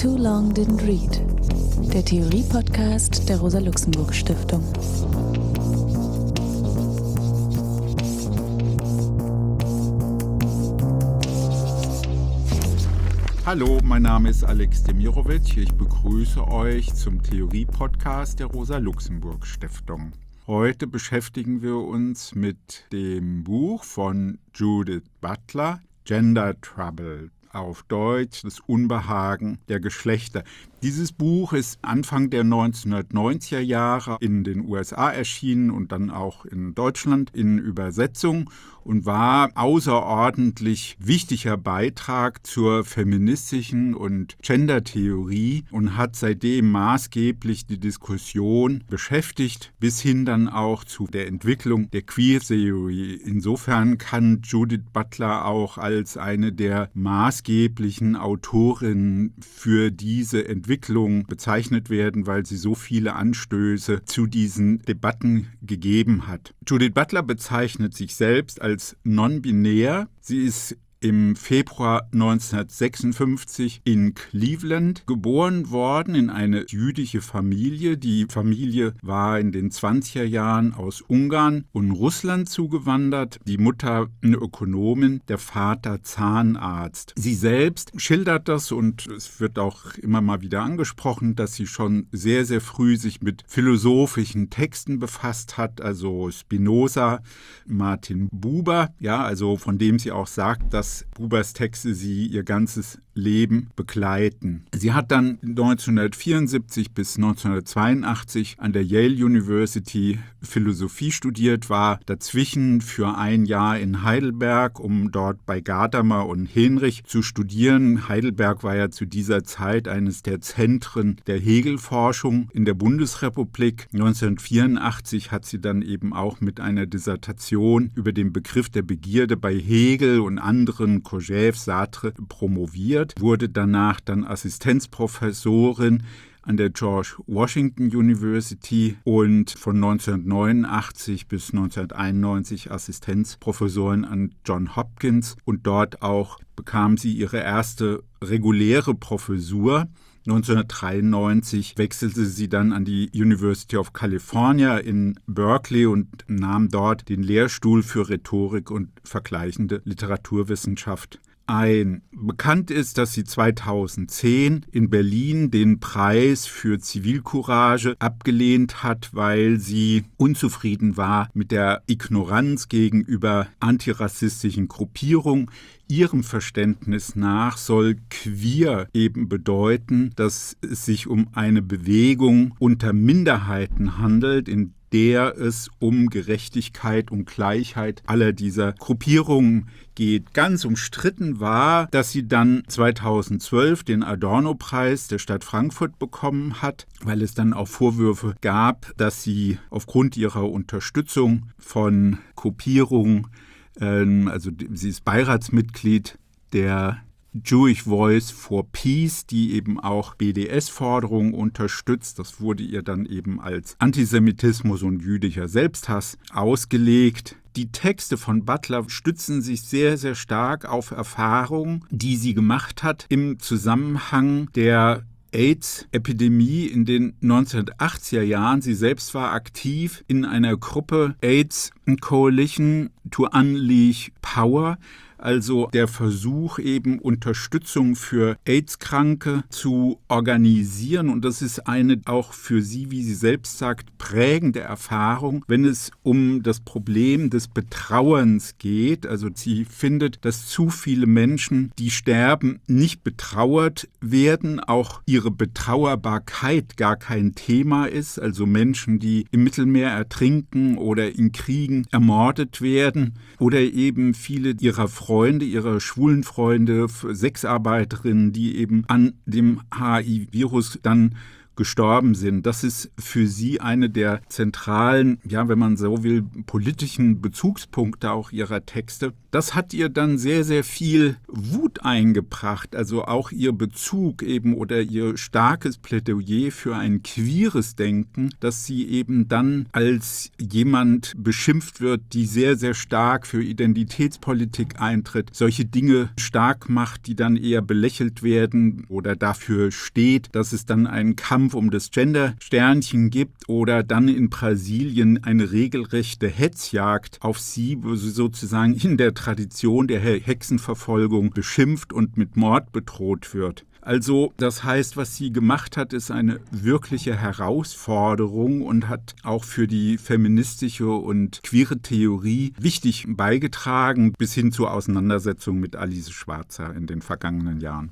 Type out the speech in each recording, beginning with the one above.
Too Long Didn't Read, der Theorie-Podcast der Rosa-Luxemburg-Stiftung. Hallo, mein Name ist Alex Demirovic. Ich begrüße euch zum Theorie-Podcast der Rosa-Luxemburg-Stiftung. Heute beschäftigen wir uns mit dem Buch von Judith Butler, Gender Trouble, auf Deutsch das Unbehagen der Geschlechter. Dieses Buch ist Anfang der 1990er Jahre in den USA erschienen und dann auch in Deutschland in Übersetzung und war außerordentlich wichtiger Beitrag zur feministischen und Gendertheorie und hat seitdem maßgeblich die Diskussion beschäftigt, bis hin dann auch zu der Entwicklung der Queer Theory. Insofern kann Judith Butler auch als eine der maßgeblichen Autorinnen für diese Entwicklung bezeichnet werden, weil sie so viele Anstöße zu diesen Debatten gegeben hat. Judith Butler bezeichnet sich selbst als non-binär. Sie ist im Februar 1956 in Cleveland geboren worden, in eine jüdische Familie. Die Familie war in den 20er Jahren aus Ungarn und Russland zugewandert. Die Mutter eine Ökonomin, der Vater Zahnarzt. Sie selbst schildert das und es wird auch immer mal wieder angesprochen, dass sie schon sehr, sehr früh sich mit philosophischen Texten befasst hat, also Spinoza, Martin Buber, also von dem sie auch sagt, dass Bubers Texte sie ihr ganzes Leben begleiten. Sie hat dann 1974 bis 1982 an der Yale University Philosophie studiert, war dazwischen für ein Jahr in Heidelberg, um dort bei Gadamer und Henrich zu studieren. Heidelberg war ja zu dieser Zeit eines der Zentren der Hegel-Forschung in der Bundesrepublik. 1984 hat sie dann eben auch mit einer Dissertation über den Begriff der Begierde bei Hegel und anderen Kojève, Sartre promoviert, wurde danach dann Assistenzprofessorin an der George Washington University und von 1989 bis 1991 Assistenzprofessorin an Johns Hopkins und dort auch bekam sie ihre erste reguläre Professur. 1993 wechselte sie dann an die University of California in Berkeley und nahm dort den Lehrstuhl für Rhetorik und vergleichende Literaturwissenschaft ein. Bekannt ist, dass sie 2010 in Berlin den Preis für Zivilcourage abgelehnt hat, weil sie unzufrieden war mit der Ignoranz gegenüber antirassistischen Gruppierungen. Ihrem Verständnis nach soll queer eben bedeuten, dass es sich um eine Bewegung unter Minderheiten handelt, in der es um Gerechtigkeit und Gleichheit aller dieser Gruppierungen geht. Ganz umstritten war, dass sie dann 2012 den Adorno-Preis der Stadt Frankfurt bekommen hat, weil es dann auch Vorwürfe gab, dass sie aufgrund ihrer Unterstützung von Gruppierungen, sie ist Beiratsmitglied der Jewish Voice for Peace, die eben auch BDS-Forderungen unterstützt. Das wurde ihr dann eben als Antisemitismus und jüdischer Selbsthass ausgelegt. Die Texte von Butler stützen sich sehr, sehr stark auf Erfahrungen, die sie gemacht hat im Zusammenhang der AIDS-Epidemie in den 1980er Jahren. Sie selbst war aktiv in einer Gruppe AIDS Coalition to Unleash Power, also der Versuch eben Unterstützung für AIDS-Kranke zu organisieren. Und das ist eine auch für sie, wie sie selbst sagt, prägende Erfahrung, wenn es um das Problem des Betrauerns geht. Also sie findet, dass zu viele Menschen, die sterben, nicht betrauert werden, auch ihre Betrauerbarkeit gar kein Thema ist. Also Menschen, die im Mittelmeer ertrinken oder in Kriegen ermordet werden oder eben viele ihrer Freunde, ihre schwulen Freunde, Sexarbeiterinnen, die eben an dem HIV-Virus dann gestorben sind. Das ist für sie eine der zentralen, ja, wenn man so will, politischen Bezugspunkte auch ihrer Texte. Das hat ihr dann sehr, sehr viel Wut eingebracht, also auch ihr Bezug eben oder ihr starkes Plädoyer für ein queeres Denken, dass sie eben dann als jemand beschimpft wird, die sehr, sehr stark für Identitätspolitik eintritt, solche Dinge stark macht, die dann eher belächelt werden oder dafür steht, dass es dann einen Kampf um das Gender-Sternchen gibt oder dann in Brasilien eine regelrechte Hetzjagd auf sie, wo sie sozusagen in der Tradition der Hexenverfolgung beschimpft und mit Mord bedroht wird. Also das heißt, was sie gemacht hat, ist eine wirkliche Herausforderung und hat auch für die feministische und queere Theorie wichtig beigetragen, bis hin zur Auseinandersetzung mit Alice Schwarzer in den vergangenen Jahren.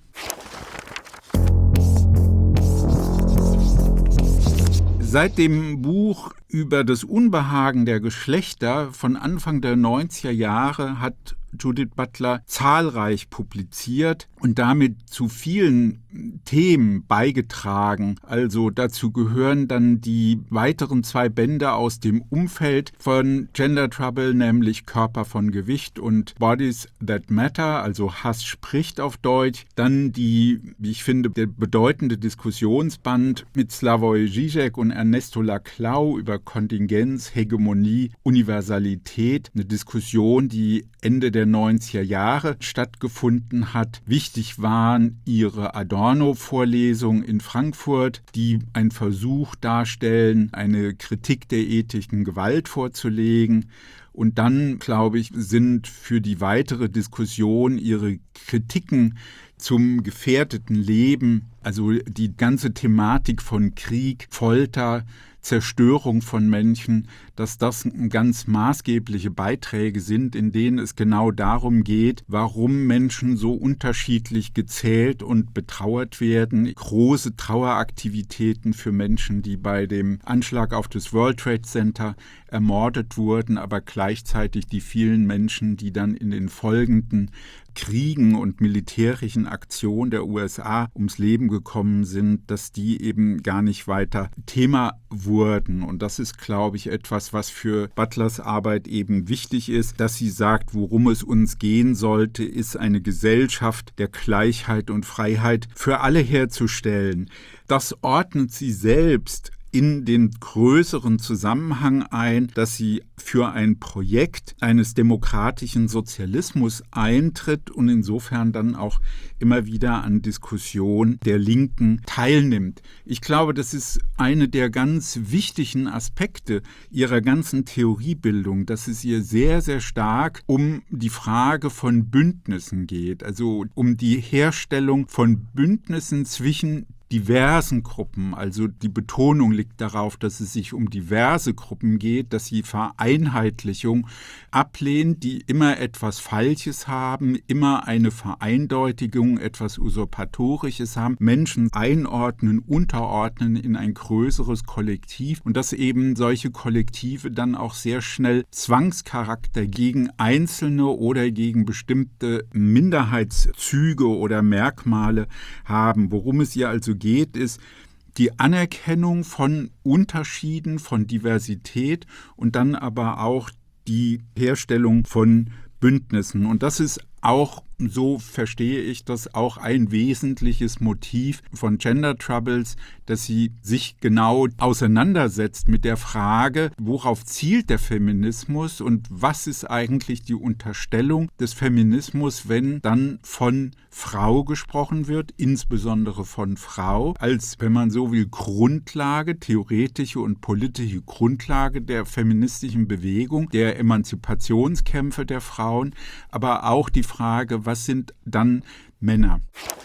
Seit dem Buch über das Unbehagen der Geschlechter von Anfang der 90er Jahre hat Judith Butler zahlreich publiziert und damit zu vielen Themen beigetragen. Also dazu gehören dann die weiteren 2 Bände aus dem Umfeld von Gender Trouble, nämlich Körper von Gewicht und Bodies That Matter, also Hass spricht auf Deutsch. Dann die, wie ich finde, der bedeutende Diskussionsband mit Slavoj Žižek und Ernesto Laclau über Kontingenz, Hegemonie, Universalität. Eine Diskussion, die Ende der 90er Jahre stattgefunden hat. Wichtig waren ihre Adorno-Vorlesungen in Frankfurt, die einen Versuch darstellen, eine Kritik der ethischen Gewalt vorzulegen. Und dann, glaube ich, sind für die weitere Diskussion ihre Kritiken zum gefährdeten Leben, also die ganze Thematik von Krieg, Folter, Zerstörung von Menschen, dass das ganz maßgebliche Beiträge sind, in denen es genau darum geht, warum Menschen so unterschiedlich gezählt und betrauert werden. Große Traueraktivitäten für Menschen, die bei dem Anschlag auf das World Trade Center ermordet wurden, aber gleichzeitig die vielen Menschen, die dann in den folgenden Kriegen und militärischen Aktionen der USA ums Leben gekommen sind, dass die eben gar nicht weiter Thema wurden. Und das ist, glaube ich, etwas, was für Butlers Arbeit eben wichtig ist, dass sie sagt, worum es uns gehen sollte, ist eine Gesellschaft der Gleichheit und Freiheit für alle herzustellen. Das ordnet sie selbst in den größeren Zusammenhang ein, dass sie für ein Projekt eines demokratischen Sozialismus eintritt und insofern dann auch immer wieder an Diskussionen der Linken teilnimmt. Ich glaube, das ist eine der ganz wichtigen Aspekte ihrer ganzen Theoriebildung, dass es ihr sehr, sehr stark um die Frage von Bündnissen geht, also um die Herstellung von Bündnissen zwischen diversen Gruppen, also die Betonung liegt darauf, dass es sich um diverse Gruppen geht, dass sie Vereinheitlichung ablehnt, die immer etwas Falsches haben, immer eine Vereindeutigung, etwas Usurpatorisches haben, Menschen einordnen, unterordnen in ein größeres Kollektiv und dass eben solche Kollektive dann auch sehr schnell Zwangscharakter gegen Einzelne oder gegen bestimmte Minderheitszüge oder Merkmale haben. Worum es ihr also geht, ist die Anerkennung von Unterschieden, von Diversität und dann aber auch die Herstellung von Bündnissen. Und das ist auch, so verstehe ich das, auch ein wesentliches Motiv von Gender Troubles, dass sie sich genau auseinandersetzt mit der Frage, worauf zielt der Feminismus und was ist eigentlich die Unterstellung des Feminismus, wenn dann von Frau gesprochen wird, insbesondere von Frau, als, wenn man so will, Grundlage, theoretische und politische Grundlage der feministischen Bewegung, der Emanzipationskämpfe der Frauen, aber auch die Frage, was sind dann Männer?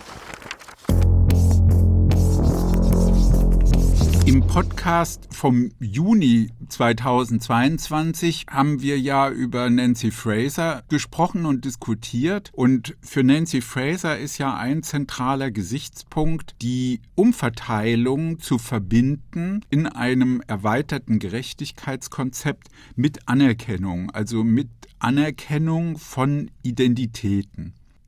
Im Podcast vom Juni 2022 haben wir ja über Nancy Fraser gesprochen und diskutiert. Und für Nancy Fraser ist ja ein zentraler Gesichtspunkt, die Umverteilung zu verbinden in einem erweiterten Gerechtigkeitskonzept mit Anerkennung, also mit Anerkennung von Identitäten.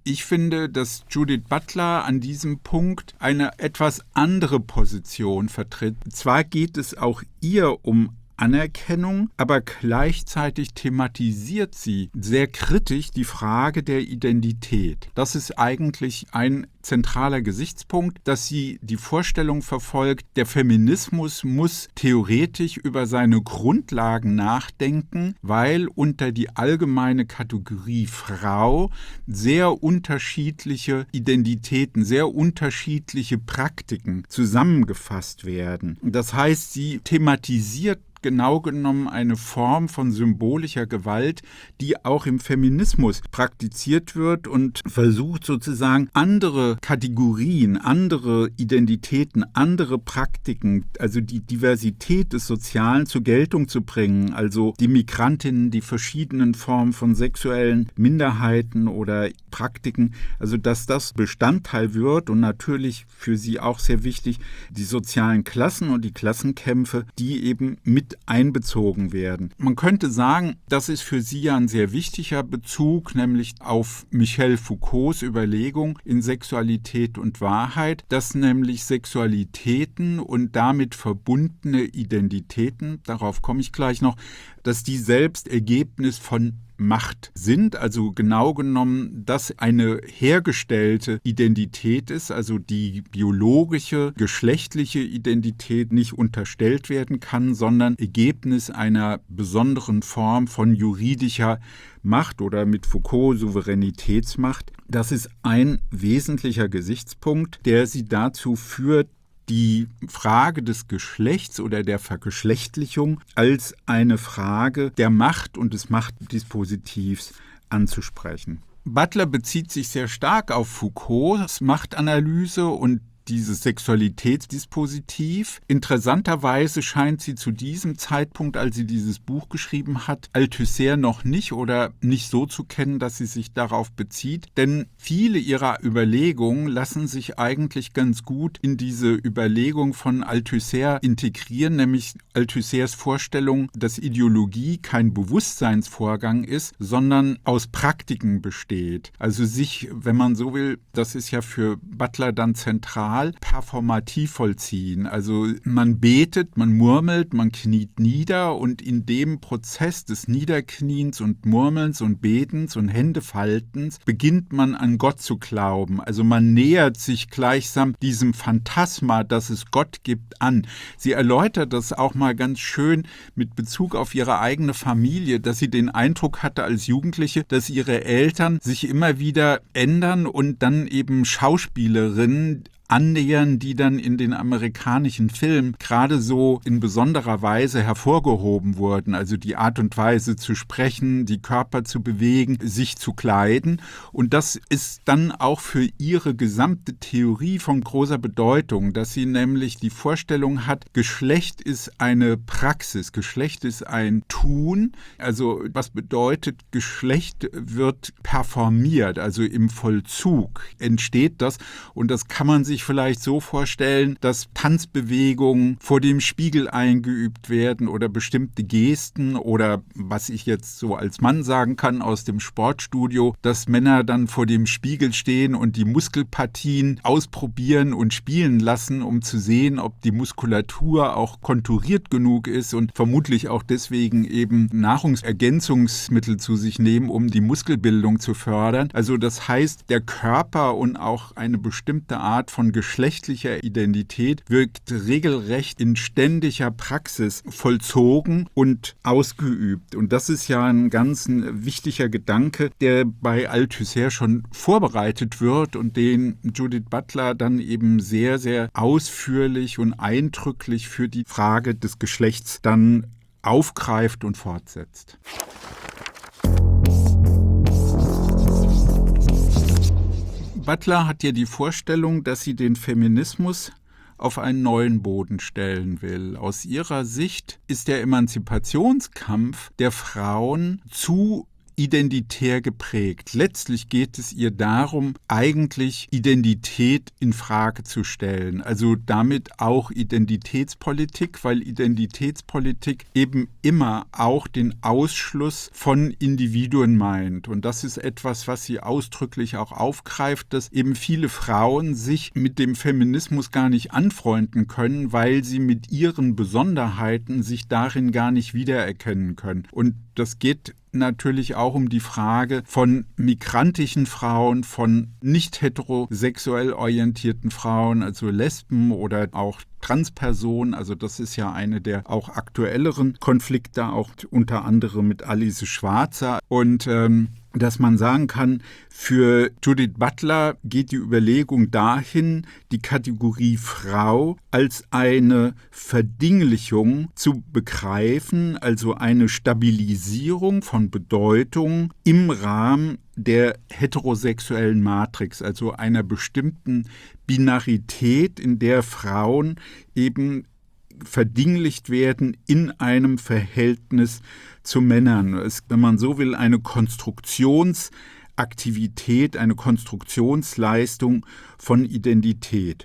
Ich finde, dass Judith Butler an diesem Punkt eine etwas andere Position vertritt. Zwar geht es auch ihr um Anerkennung, aber gleichzeitig thematisiert sie sehr kritisch die Frage der Identität. Das ist eigentlich ein zentraler Gesichtspunkt, dass sie die Vorstellung verfolgt, der Feminismus muss theoretisch über seine Grundlagen nachdenken, weil unter die allgemeine Kategorie Frau sehr unterschiedliche Identitäten, sehr unterschiedliche Praktiken zusammengefasst werden. Das heißt, sie thematisiert genau genommen eine Form von symbolischer Gewalt, die auch im Feminismus praktiziert wird und versucht sozusagen andere Kategorien, andere Identitäten, andere Praktiken, also die Diversität des Sozialen zur Geltung zu bringen, also die Migrantinnen, die verschiedenen Formen von sexuellen Minderheiten oder Praktiken, also dass das Bestandteil wird und natürlich für sie auch sehr wichtig, die sozialen Klassen und die Klassenkämpfe, die eben mit einbezogen werden. Man könnte sagen, das ist für sie ja ein sehr wichtiger Bezug, nämlich auf Michel Foucaults Überlegung in Sexualität und Wahrheit, dass nämlich Sexualitäten und damit verbundene Identitäten, darauf komme ich gleich noch, dass die selbst Ergebnis von Macht sind, also genau genommen, dass eine hergestellte Identität ist, also die biologische, geschlechtliche Identität nicht unterstellt werden kann, sondern Ergebnis einer besonderen Form von juridischer Macht oder mit Foucault Souveränitätsmacht. Das ist ein wesentlicher Gesichtspunkt, der sie dazu führt, die Frage des Geschlechts oder der Vergeschlechtlichung als eine Frage der Macht und des Machtdispositivs anzusprechen. Butler bezieht sich sehr stark auf Foucaults Machtanalyse und dieses Sexualitätsdispositiv. Interessanterweise scheint sie zu diesem Zeitpunkt, als sie dieses Buch geschrieben hat, Althusser noch nicht oder nicht so zu kennen, dass sie sich darauf bezieht. Denn viele ihrer Überlegungen lassen sich eigentlich ganz gut in diese Überlegung von Althusser integrieren, nämlich Althussers Vorstellung, dass Ideologie kein Bewusstseinsvorgang ist, sondern aus Praktiken besteht. Also sich, wenn man so will, das ist ja für Butler dann zentral, performativ vollziehen. Also man betet, man murmelt, man kniet nieder und in dem Prozess des Niederkniens und Murmelns und Betens und Händefaltens beginnt man an Gott zu glauben. Also man nähert sich gleichsam diesem Phantasma, dass es Gott gibt, an. Sie erläutert das auch mal ganz schön mit Bezug auf ihre eigene Familie, dass sie den Eindruck hatte als Jugendliche, dass ihre Eltern sich immer wieder ändern und dann eben Schauspielerinnen annähern, die dann in den amerikanischen Filmen gerade so in besonderer Weise hervorgehoben wurden. Also die Art und Weise zu sprechen, die Körper zu bewegen, sich zu kleiden. Und das ist dann auch für ihre gesamte Theorie von großer Bedeutung, dass sie nämlich die Vorstellung hat, Geschlecht ist eine Praxis, Geschlecht ist ein Tun. Also was bedeutet, Geschlecht wird performiert, also im Vollzug entsteht das. Und das kann man sich vielleicht so vorstellen, dass Tanzbewegungen vor dem Spiegel eingeübt werden oder bestimmte Gesten oder was ich jetzt so als Mann sagen kann aus dem Sportstudio, dass Männer dann vor dem Spiegel stehen und die Muskelpartien ausprobieren und spielen lassen, um zu sehen, ob die Muskulatur auch konturiert genug ist und vermutlich auch deswegen eben Nahrungsergänzungsmittel zu sich nehmen, um die Muskelbildung zu fördern. Also das heißt, der Körper und auch eine bestimmte Art von geschlechtlicher Identität wirkt regelrecht in ständiger Praxis vollzogen und ausgeübt. Und das ist ja ein ganz wichtiger Gedanke, der bei Althusser schon vorbereitet wird und den Judith Butler dann eben sehr, sehr ausführlich und eindrücklich für die Frage des Geschlechts dann aufgreift und fortsetzt. Butler hat ja die Vorstellung, dass sie den Feminismus auf einen neuen Boden stellen will. Aus ihrer Sicht ist der Emanzipationskampf der Frauen zu identitär geprägt. Letztlich geht es ihr darum, eigentlich Identität in Frage zu stellen. Also damit auch Identitätspolitik, weil Identitätspolitik eben immer auch den Ausschluss von Individuen meint. Und das ist etwas, was sie ausdrücklich auch aufgreift, dass eben viele Frauen sich mit dem Feminismus gar nicht anfreunden können, weil sie mit ihren Besonderheiten sich darin gar nicht wiedererkennen können. Und das geht natürlich auch um die Frage von migrantischen Frauen, von nicht heterosexuell orientierten Frauen, also Lesben oder auch Transpersonen. Also das ist ja eine der auch aktuelleren Konflikte, auch unter anderem mit Alice Schwarzer. Und dass man sagen kann, für Judith Butler geht die Überlegung dahin, die Kategorie Frau als eine Verdinglichung zu begreifen, also eine Stabilisierung von Bedeutung im Rahmen der heterosexuellen Matrix, also einer bestimmten Binarität, in der Frauen eben verdinglicht werden in einem Verhältnis zu Männern. Es ist, wenn man so will, eine Konstruktionsaktivität, eine Konstruktionsleistung von Identität.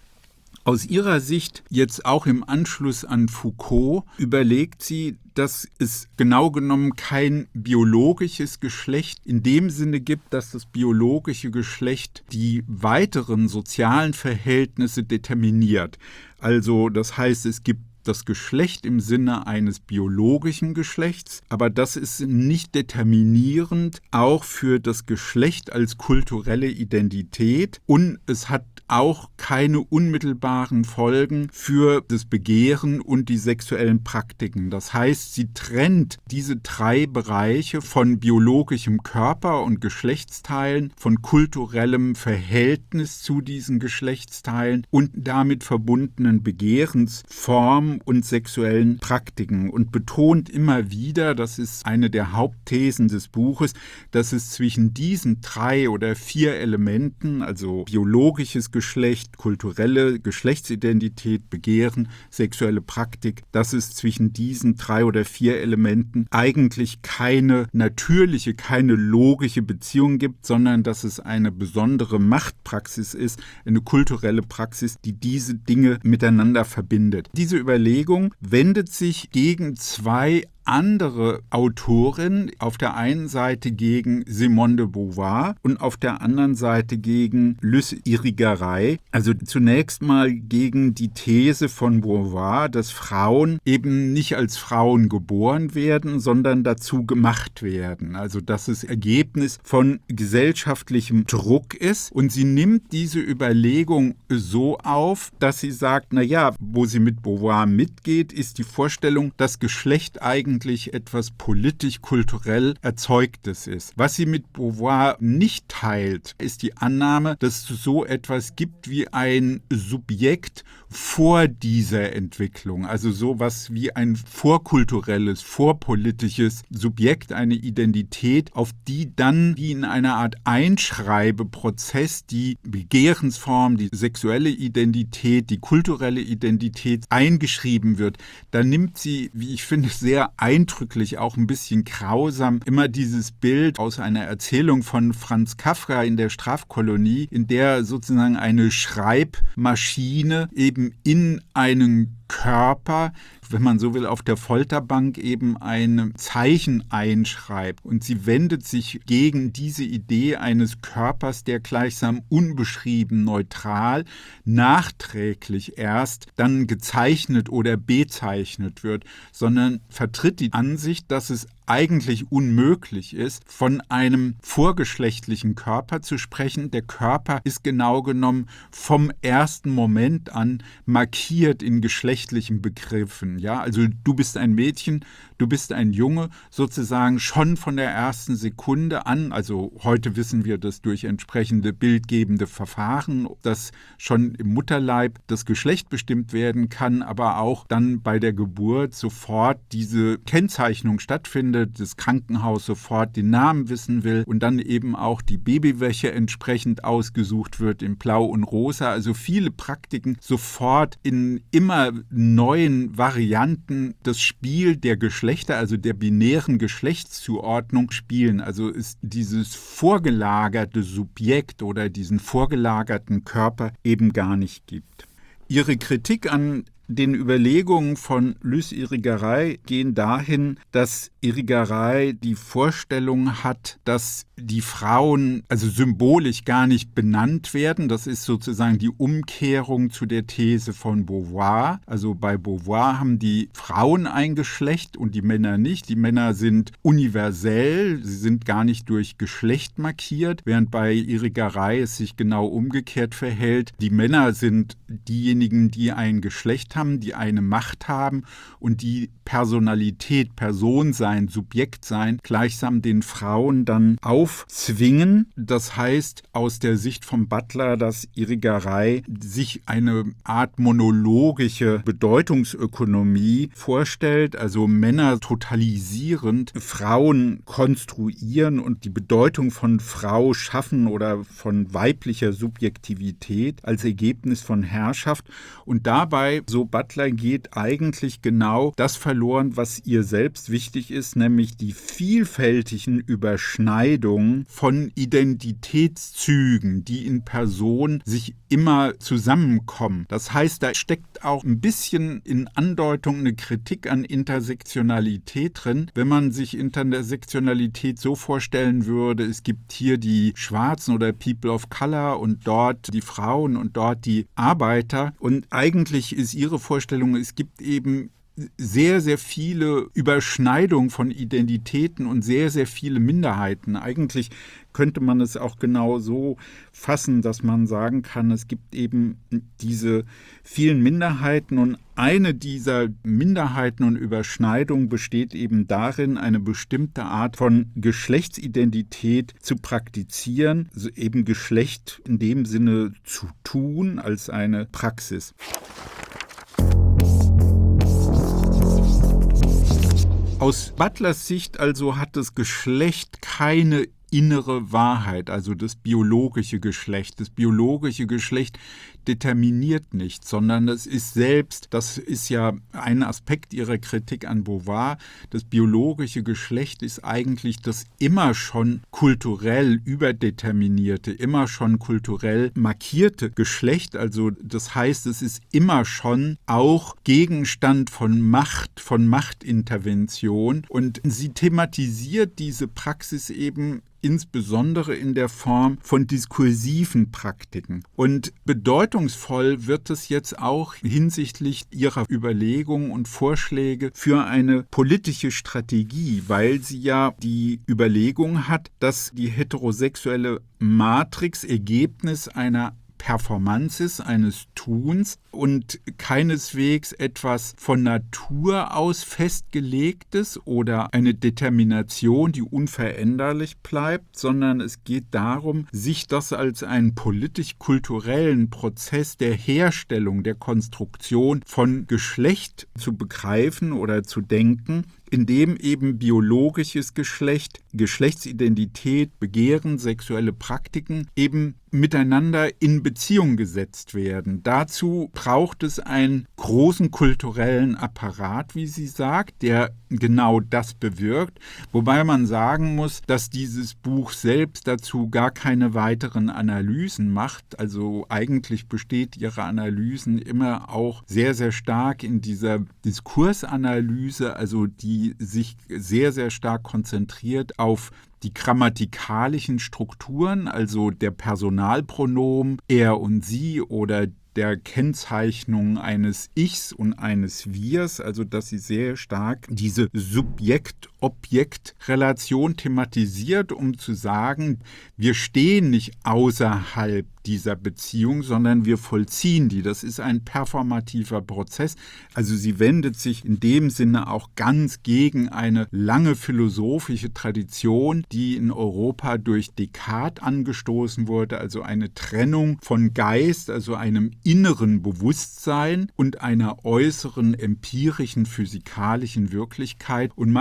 Aus ihrer Sicht, jetzt auch im Anschluss an Foucault, überlegt sie, dass es genau genommen kein biologisches Geschlecht in dem Sinne gibt, dass das biologische Geschlecht die weiteren sozialen Verhältnisse determiniert. Also das heißt, es gibt das Geschlecht im Sinne eines biologischen Geschlechts, aber das ist nicht determinierend auch für das Geschlecht als kulturelle Identität und es hat auch keine unmittelbaren Folgen für das Begehren und die sexuellen Praktiken. Das heißt, sie trennt diese drei Bereiche von biologischem Körper und Geschlechtsteilen, von kulturellem Verhältnis zu diesen Geschlechtsteilen und damit verbundenen Begehrensformen und sexuellen Praktiken und betont immer wieder, das ist eine der Hauptthesen des Buches, dass es zwischen diesen 3 oder 4 Elementen, also biologisches Geschlecht, kulturelle Geschlechtsidentität, Begehren, sexuelle Praktik, dass es zwischen diesen 3 oder 4 Elementen eigentlich keine natürliche, keine logische Beziehung gibt, sondern dass es eine besondere Machtpraxis ist, eine kulturelle Praxis, die diese Dinge miteinander verbindet. Diese Überlegung wendet sich gegen 2 andere Autorin, auf der einen Seite gegen Simone de Beauvoir und auf der anderen Seite gegen Luce Irigaray. Also zunächst mal gegen die These von Beauvoir, dass Frauen eben nicht als Frauen geboren werden, sondern dazu gemacht werden. Also dass es Ergebnis von gesellschaftlichem Druck ist. Und sie nimmt diese Überlegung so auf, dass sie sagt, naja, wo sie mit Beauvoir mitgeht, ist die Vorstellung, dass Geschlecht eigentlich etwas politisch-kulturell Erzeugtes ist. Was sie mit Beauvoir nicht teilt, ist die Annahme, dass es so etwas gibt wie ein Subjekt vor dieser Entwicklung, also sowas wie ein vorkulturelles, vorpolitisches Subjekt, eine Identität, auf die dann wie in einer Art Einschreibeprozess die Begehrensform, die sexuelle Identität, die kulturelle Identität eingeschrieben wird. Da nimmt sie, wie ich finde, sehr eindrücklich, auch ein bisschen grausam, immer dieses Bild aus einer Erzählung von Franz Kafka in der Strafkolonie, in der sozusagen eine Schreibmaschine eben in einen Körper, wenn man so will, auf der Folterbank eben ein Zeichen einschreibt. Und sie wendet sich gegen diese Idee eines Körpers, der gleichsam unbeschrieben, neutral, nachträglich erst dann gezeichnet oder bezeichnet wird, sondern vertritt die Ansicht, dass es eigentlich unmöglich ist, von einem vorgeschlechtlichen Körper zu sprechen. Der Körper ist genau genommen vom ersten Moment an markiert in geschlechtlichen Begriffen. Ja, also du bist ein Mädchen, du bist ein Junge, sozusagen schon von der ersten Sekunde an. Also heute wissen wir das durch entsprechende bildgebende Verfahren, dass schon im Mutterleib das Geschlecht bestimmt werden kann, aber auch dann bei der Geburt sofort diese Kennzeichnung stattfindet. Zustände des Krankenhauses sofort den Namen wissen will und dann eben auch die Babywäsche entsprechend ausgesucht wird in Blau und Rosa. Also viele Praktiken sofort in immer neuen Varianten das Spiel der Geschlechter, also der binären Geschlechtszuordnung spielen. Also ist dieses vorgelagerte Subjekt oder diesen vorgelagerten Körper eben gar nicht gibt. Ihre Kritik an den Überlegungen von Luce Irigaray gehen dahin, dass Irigaray die Vorstellung hat, dass die Frauen also symbolisch gar nicht benannt werden. Das ist sozusagen die Umkehrung zu der These von Beauvoir. Also bei Beauvoir haben die Frauen ein Geschlecht und die Männer nicht. Die Männer sind universell, sie sind gar nicht durch Geschlecht markiert, während bei Irigaray es sich genau umgekehrt verhält. Die Männer sind diejenigen, die ein Geschlecht haben, die eine Macht haben und die Personalität, Person sein, Subjekt sein, gleichsam den Frauen dann aufzwingen. Das heißt, aus der Sicht von Butler, dass Irigaray sich eine Art monologische Bedeutungsökonomie vorstellt, also Männer totalisierend Frauen konstruieren und die Bedeutung von Frau schaffen oder von weiblicher Subjektivität als Ergebnis von Herrschaft. Und dabei, so Butler, geht eigentlich genau das verloren, was ihr selbst wichtig ist, nämlich die vielfältigen Überschneidungen von Identitätszügen, die in Person sich immer zusammenkommen. Das heißt, da steckt auch ein bisschen in Andeutung eine Kritik an Intersektionalität drin. Wenn man sich Intersektionalität so vorstellen würde, es gibt hier die Schwarzen oder People of Color und dort die Frauen und dort die Arbeiter. Und eigentlich ist ihre Vorstellung, es gibt eben sehr, sehr viele Überschneidungen von Identitäten und sehr, sehr viele Minderheiten. Eigentlich könnte man es auch genau so fassen, dass man sagen kann, es gibt eben diese vielen Minderheiten und eine dieser Minderheiten und Überschneidungen besteht eben darin, eine bestimmte Art von Geschlechtsidentität zu praktizieren, also eben Geschlecht in dem Sinne zu tun als eine Praxis. Aus Butlers Sicht also hat das Geschlecht keine innere Wahrheit, also das biologische Geschlecht. Das biologische Geschlecht determiniert nichts, sondern es ist selbst, das ist ja ein Aspekt ihrer Kritik an Beauvoir, das biologische Geschlecht ist eigentlich das immer schon kulturell überdeterminierte, immer schon kulturell markierte Geschlecht. Also das heißt, es ist immer schon auch Gegenstand von Machtintervention und sie thematisiert diese Praxis eben insbesondere in der Form von diskursiven Praktiken. Und bedeutungsvoll wird es jetzt auch hinsichtlich ihrer Überlegungen und Vorschläge für eine politische Strategie, weil sie ja die Überlegung hat, dass die heterosexuelle Matrix Ergebnis einer Performances, eines Tuns und keineswegs etwas von Natur aus festgelegtes oder eine Determination, die unveränderlich bleibt, sondern es geht darum, sich das als einen politisch-kulturellen Prozess der Herstellung, der Konstruktion von Geschlecht zu begreifen oder zu denken, in dem eben biologisches Geschlecht, Geschlechtsidentität, Begehren, sexuelle Praktiken eben miteinander in Beziehung gesetzt werden. Dazu braucht es einen großen kulturellen Apparat, wie sie sagt, der genau das bewirkt, wobei man sagen muss, dass dieses Buch selbst dazu gar keine weiteren Analysen macht. Also eigentlich besteht ihre Analysen immer auch sehr, sehr stark in dieser Diskursanalyse, also die sich sehr, sehr stark konzentriert auf die grammatikalischen Strukturen, also der Personalpronomen er und sie oder der Kennzeichnung eines Ichs und eines Wirs, also dass sie sehr stark diese Subjekt-Objekt-Relation thematisiert, um zu sagen, wir stehen nicht außerhalb dieser Beziehung, sondern wir vollziehen die. Das ist ein performativer Prozess. Also sie wendet sich in dem Sinne auch ganz gegen eine lange philosophische Tradition, die in Europa durch Descartes angestoßen wurde, also eine Trennung von Geist, also einem inneren Bewusstsein und einer äußeren empirischen physikalischen Wirklichkeit und macht eben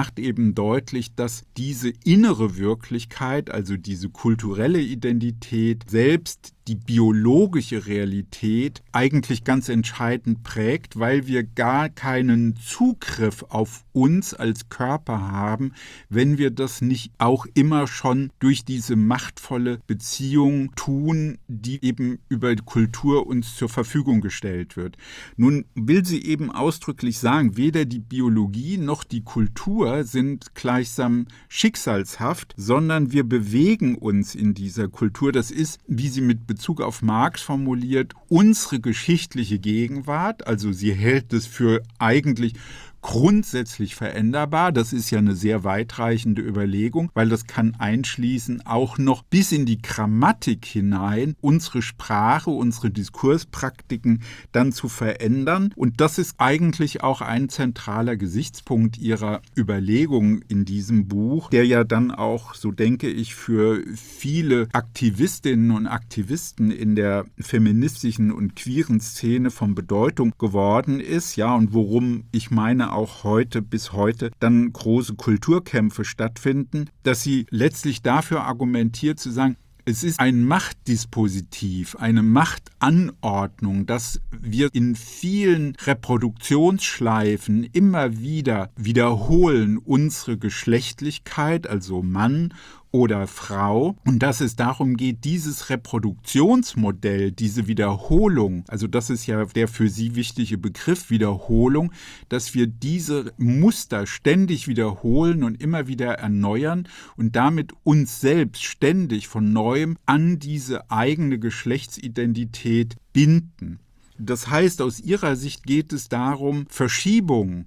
eben deutlich, dass diese innere Wirklichkeit, also diese kulturelle Identität, selbst die biologische Realität eigentlich ganz entscheidend prägt, weil wir gar keinen Zugriff auf uns als Körper haben, wenn wir das nicht auch immer schon durch diese machtvolle Beziehung tun, die eben über die Kultur uns zur Verfügung gestellt wird. Nun will sie eben ausdrücklich sagen, weder die Biologie noch die Kultur sind gleichsam schicksalshaft, sondern wir bewegen uns in dieser Kultur. Das ist, wie sie mit Bezug auf Marx formuliert, unsere geschichtliche Gegenwart. Also sie hält es für eigentlich grundsätzlich veränderbar. Das ist ja eine sehr weitreichende Überlegung, weil das kann einschließen, auch noch bis in die Grammatik hinein unsere Sprache, unsere Diskurspraktiken dann zu verändern. Und das ist eigentlich auch ein zentraler Gesichtspunkt ihrer Überlegungen in diesem Buch, der ja dann auch, so denke ich, für viele Aktivistinnen und Aktivisten in der feministischen und queeren Szene von Bedeutung geworden ist, ja, und worum ich meine, auch heute bis heute dann große Kulturkämpfe stattfinden, dass sie letztlich dafür argumentiert zu sagen, es ist ein Machtdispositiv, eine Machtanordnung, dass wir in vielen Reproduktionsschleifen immer wieder wiederholen unsere Geschlechtlichkeit, also Mann oder Frau, und dass es darum geht, dieses Reproduktionsmodell, diese Wiederholung, also das ist ja der für sie wichtige Begriff Wiederholung, dass wir diese Muster ständig wiederholen und immer wieder erneuern und damit uns selbst ständig von Neuem an diese eigene Geschlechtsidentität binden. Das heißt, aus ihrer Sicht geht es darum, Verschiebungen,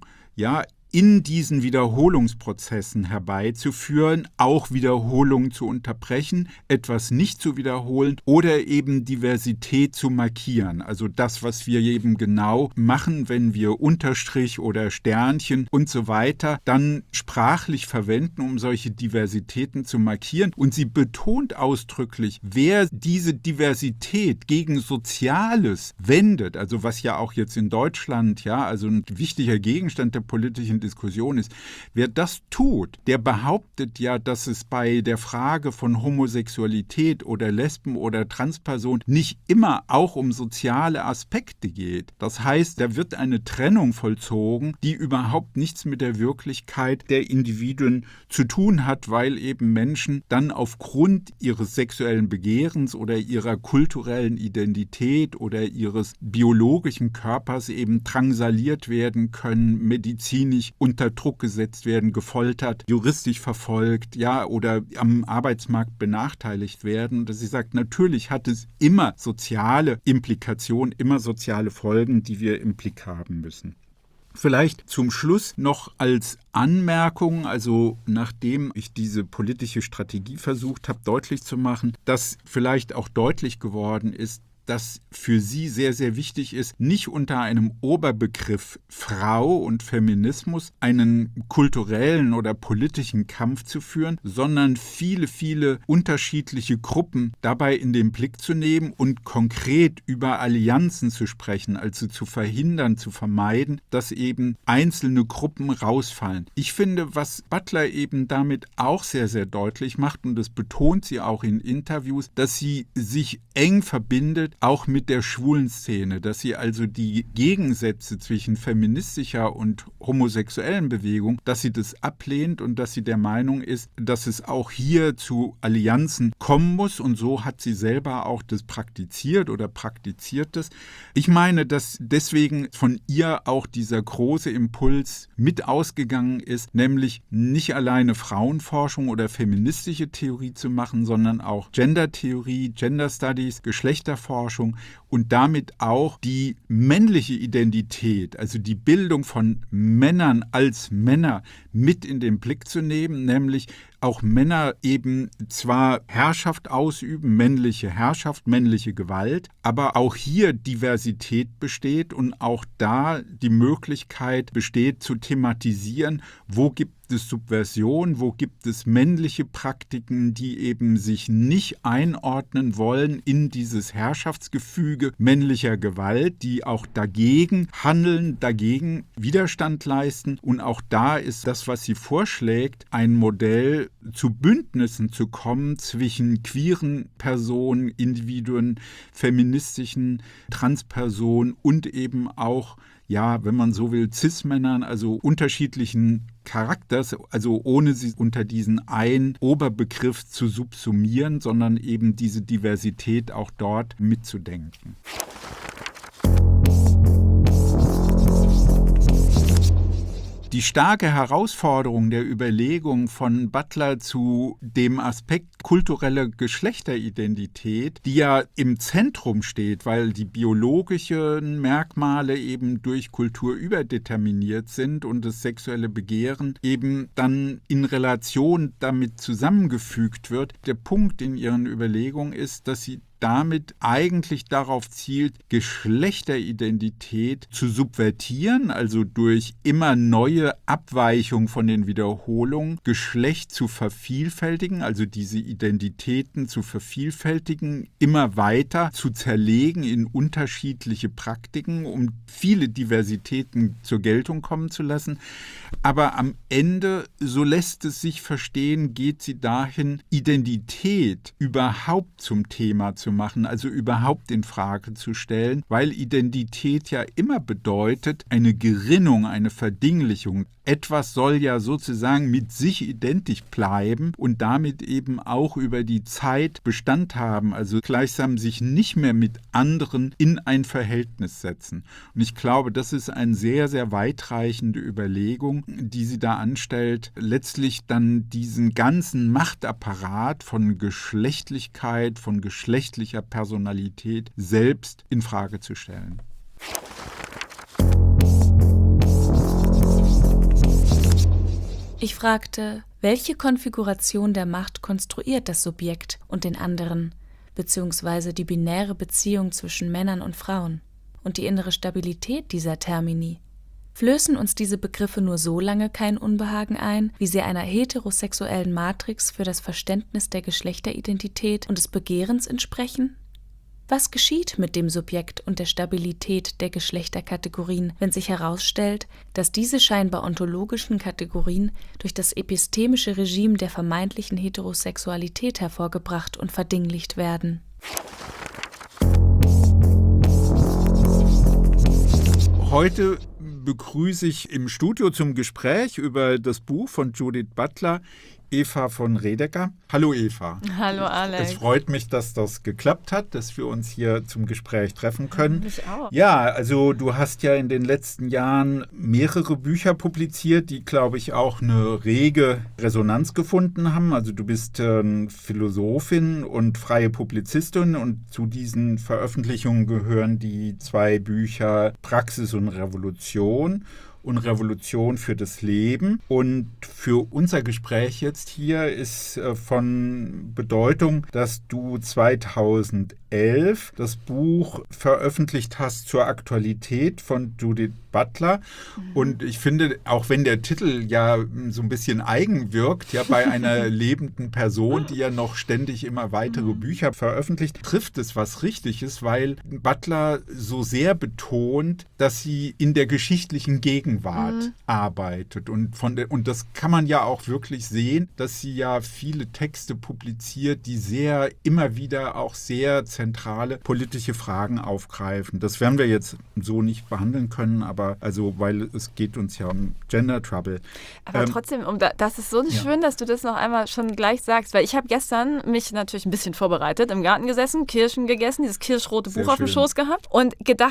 in diesen Wiederholungsprozessen herbeizuführen, auch Wiederholungen zu unterbrechen, etwas nicht zu wiederholen oder eben Diversität zu markieren. Also das, was wir eben genau machen, wenn wir Unterstrich oder Sternchen und so weiter dann sprachlich verwenden, um solche Diversitäten zu markieren. Und sie betont ausdrücklich, wer diese Diversität gegen Soziales wendet, also was ja auch jetzt in Deutschland, also ein wichtiger Gegenstand der politischen Diskussion ist. Wer das tut, der behauptet ja, dass es bei der Frage von Homosexualität oder Lesben oder Transperson nicht immer auch um soziale Aspekte geht. Das heißt, da wird eine Trennung vollzogen, die überhaupt nichts mit der Wirklichkeit der Individuen zu tun hat, weil eben Menschen dann aufgrund ihres sexuellen Begehrens oder ihrer kulturellen Identität oder ihres biologischen Körpers eben drangsaliert werden können, medizinisch unter Druck gesetzt werden, gefoltert, juristisch verfolgt, oder am Arbeitsmarkt benachteiligt werden. Dass sie sagt, natürlich hat es immer soziale Implikationen, immer soziale Folgen, die wir im Blick haben müssen. Vielleicht zum Schluss noch als Anmerkung, also nachdem ich diese politische Strategie versucht habe deutlich zu machen, dass vielleicht auch deutlich geworden ist, dass für sie sehr, sehr wichtig ist, nicht unter einem Oberbegriff Frau und Feminismus einen kulturellen oder politischen Kampf zu führen, sondern viele, viele unterschiedliche Gruppen dabei in den Blick zu nehmen und konkret über Allianzen zu sprechen, also zu verhindern, zu vermeiden, dass eben einzelne Gruppen rausfallen. Ich finde, was Butler eben damit auch sehr, sehr deutlich macht, und das betont sie auch in Interviews, dass sie sich eng verbindet, auch mit der schwulen Szene, dass sie also die Gegensätze zwischen feministischer und homosexuellen Bewegung, dass sie das ablehnt und dass sie der Meinung ist, dass es auch hier zu Allianzen kommen muss, und so hat sie selber auch das praktiziert oder praktiziert es. Ich meine, dass deswegen von ihr auch dieser große Impuls mit ausgegangen ist, nämlich nicht alleine Frauenforschung oder feministische Theorie zu machen, sondern auch Gendertheorie, Gender Studies, Geschlechterforschung und damit auch die männliche Identität, also die Bildung von Männern als Männer mit in den Blick zu nehmen, nämlich auch Männer eben zwar Herrschaft ausüben, männliche Herrschaft, männliche Gewalt, aber auch hier Diversität besteht und auch da die Möglichkeit besteht zu thematisieren, wo gibt es Subversion, wo gibt es männliche Praktiken, die eben sich nicht einordnen wollen in dieses Herrschaftsgefüge männlicher Gewalt, die auch dagegen handeln, dagegen Widerstand leisten. Und auch da ist das, was sie vorschlägt, ein Modell, zu Bündnissen zu kommen zwischen queeren Personen, Individuen, feministischen Transpersonen und eben auch, ja, wenn man so will, Cis-Männern, also unterschiedlichen Charakters, also ohne sie unter diesen einen Oberbegriff zu subsumieren, sondern eben diese Diversität auch dort mitzudenken. Die starke Herausforderung der Überlegung von Butler zu dem Aspekt kulturelle Geschlechteridentität, die ja im Zentrum steht, weil die biologischen Merkmale eben durch Kultur überdeterminiert sind und das sexuelle Begehren eben dann in Relation damit zusammengefügt wird. Der Punkt in ihren Überlegungen ist, dass sie damit eigentlich darauf zielt, Geschlechteridentität zu subvertieren, also durch immer neue Abweichung von den Wiederholungen, Geschlecht zu vervielfältigen, also diese Identitäten zu vervielfältigen, immer weiter zu zerlegen in unterschiedliche Praktiken, um viele Diversitäten zur Geltung kommen zu lassen. Aber am Ende, so lässt es sich verstehen, geht sie dahin, Identität überhaupt zum Thema zu machen, also überhaupt in Frage zu stellen, weil Identität ja immer bedeutet, eine Gerinnung, eine Verdinglichung. Etwas soll ja sozusagen mit sich identisch bleiben und damit eben auch über die Zeit Bestand haben, also gleichsam sich nicht mehr mit anderen in ein Verhältnis setzen. Und ich glaube, das ist eine sehr, sehr weitreichende Überlegung, die sie da anstellt, letztlich dann diesen ganzen Machtapparat von Geschlechtlichkeit, von geschlechtlicher Personalität selbst in Frage zu stellen. Ich fragte, welche Konfiguration der Macht konstruiert das Subjekt und den anderen, beziehungsweise die binäre Beziehung zwischen Männern und Frauen und die innere Stabilität dieser Termini. Flößen uns diese Begriffe nur so lange kein Unbehagen ein, wie sie einer heterosexuellen Matrix für das Verständnis der Geschlechteridentität und des Begehrens entsprechen? Was geschieht mit dem Subjekt und der Stabilität der Geschlechterkategorien, wenn sich herausstellt, dass diese scheinbar ontologischen Kategorien durch das epistemische Regime der vermeintlichen Heterosexualität hervorgebracht und verdinglicht werden? Heute begrüße ich im Studio zum Gespräch über das Buch von Judith Butler Eva von Redeker. Hallo Eva. Hallo Alex. Es freut mich, dass das geklappt hat, dass wir uns hier zum Gespräch treffen können. Mich auch. Ja, also du hast ja in den letzten Jahren mehrere Bücher publiziert, die, glaube ich, auch eine rege Resonanz gefunden haben. Also du bist Philosophin und freie Publizistin und zu diesen Veröffentlichungen gehören die 2 Bücher Praxis und Revolution und Revolution für das Leben. Und für unser Gespräch jetzt hier ist von Bedeutung, dass du 2011 das Buch veröffentlicht hast zur Aktualität von Judith Butler. Und ich finde, auch wenn der Titel ja so ein bisschen eigen wirkt, ja bei einer lebenden Person, die ja noch ständig immer weitere Bücher veröffentlicht, trifft es was Richtiges, weil Butler so sehr betont, dass sie in der geschichtlichen Gegenwart arbeitet. Und das kann man ja auch wirklich sehen, dass sie ja viele Texte publiziert, die immer wieder auch sehr zentrale politische Fragen aufgreifen. Das werden wir jetzt so nicht behandeln können, aber weil es geht uns ja um Gender Trouble. Aber trotzdem, das ist so schön, dass du das noch einmal schon gleich sagst, weil ich habe gestern mich natürlich ein bisschen vorbereitet, im Garten gesessen, Kirschen gegessen, dieses kirschrote Buch auf dem Schoß gehabt und gedacht,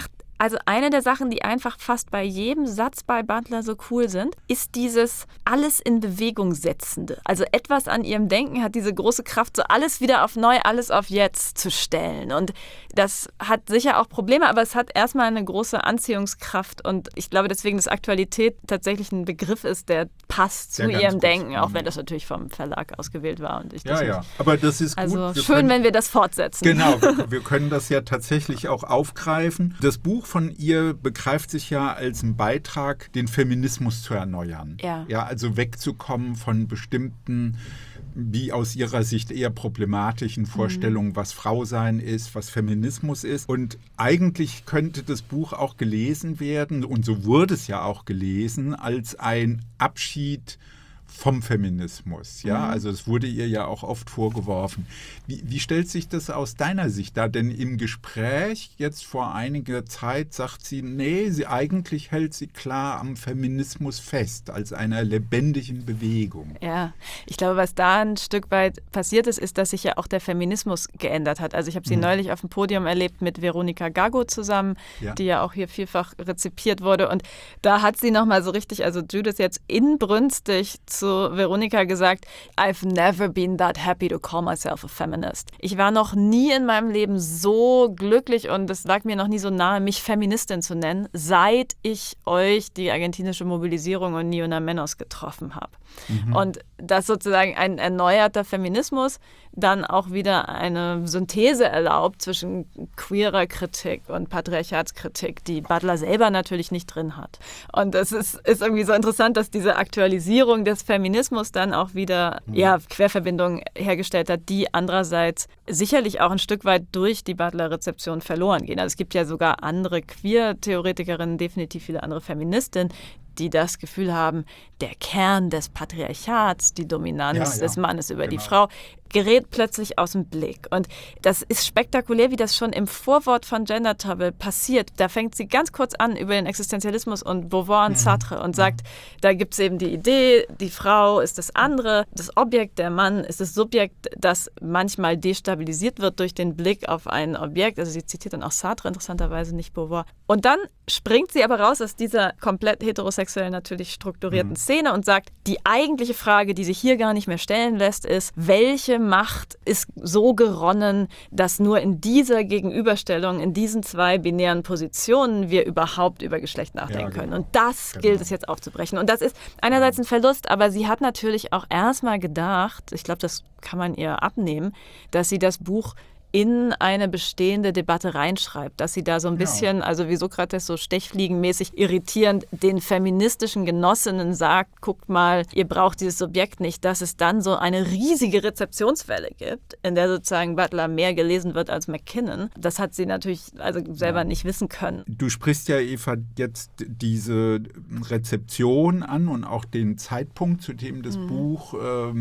Also eine der Sachen, die einfach fast bei jedem Satz bei Butler so cool sind, ist dieses alles in Bewegung setzende. Also etwas an ihrem Denken hat diese große Kraft, so alles wieder auf neu, alles auf jetzt zu stellen. Und das hat sicher auch Probleme, aber es hat erstmal eine große Anziehungskraft. Und ich glaube deswegen, dass Aktualität tatsächlich ein Begriff ist, der passt zu ihrem Denken, auch wenn das natürlich vom Verlag ausgewählt war. Und ich das ja, aber das ist gut. Also schön, wenn wir das fortsetzen. Genau, wir können das ja tatsächlich auch aufgreifen. Das Buch von ihr begreift sich ja als einen Beitrag, den Feminismus zu erneuern. Ja, also wegzukommen von bestimmten, wie aus ihrer Sicht eher problematischen Vorstellungen, was Frausein ist, was Feminismus ist. Und eigentlich könnte das Buch auch gelesen werden, und so wurde es ja auch gelesen, als ein Abschied vom Feminismus. Ja, also es wurde ihr ja auch oft vorgeworfen. Wie stellt sich das aus deiner Sicht dar? Denn im Gespräch jetzt vor einiger Zeit sagt sie, nee, eigentlich hält sie klar am Feminismus fest, als einer lebendigen Bewegung. Ja, ich glaube, was da ein Stück weit passiert ist, ist, dass sich ja auch der Feminismus geändert hat. Also ich habe sie neulich auf dem Podium erlebt mit Veronika Gago zusammen, die ja auch hier vielfach rezipiert wurde. Und da hat sie nochmal so richtig, also Judith jetzt inbrünstig zu Veronika gesagt, I've never been that happy to call myself a feminist. Ich war noch nie in meinem Leben so glücklich und es lag mir noch nie so nahe, mich Feministin zu nennen, seit ich euch die argentinische Mobilisierung und Ni Una Menos getroffen habe. Und dass sozusagen ein erneuerter Feminismus dann auch wieder eine Synthese erlaubt zwischen queerer Kritik und Patriarchatskritik, die Butler selber natürlich nicht drin hat. Und es ist irgendwie so interessant, dass diese Aktualisierung des Feminismus dann auch wieder Querverbindungen hergestellt hat, die andererseits sicherlich auch ein Stück weit durch die Butler-Rezeption verloren gehen. Also es gibt ja sogar andere Queer-Theoretikerinnen, definitiv viele andere Feministinnen, die das Gefühl haben, der Kern des Patriarchats, die Dominanz des Mannes über die Frau, gerät plötzlich aus dem Blick. Und das ist spektakulär, wie das schon im Vorwort von Gender Trouble passiert. Da fängt sie ganz kurz an über den Existenzialismus und Beauvoir und Sartre und sagt, da gibt es eben die Idee, die Frau ist das andere, das Objekt, der Mann ist das Subjekt, das manchmal destabilisiert wird durch den Blick auf ein Objekt. Also sie zitiert dann auch Sartre, interessanterweise nicht Beauvoir. Und dann springt sie aber raus aus dieser komplett heterosexuell natürlich strukturierten Szene und sagt, die eigentliche Frage, die sich hier gar nicht mehr stellen lässt, ist, welche Macht ist so geronnen, dass nur in dieser Gegenüberstellung, in diesen zwei binären Positionen wir überhaupt über Geschlecht nachdenken können. Und das gilt es jetzt aufzubrechen. Und das ist einerseits ein Verlust, aber sie hat natürlich auch erstmal gedacht, ich glaube, das kann man ihr abnehmen, dass sie das Buch in eine bestehende Debatte reinschreibt, dass sie da so ein bisschen, also wie Sokrates so stechfliegenmäßig irritierend den feministischen Genossinnen sagt, guckt mal, ihr braucht dieses Subjekt nicht, dass es dann so eine riesige Rezeptionswelle gibt, in der sozusagen Butler mehr gelesen wird als McKinnon. Das hat sie natürlich also selber nicht wissen können. Du sprichst ja, Eva, jetzt diese Rezeption an und auch den Zeitpunkt, zu dem das Buch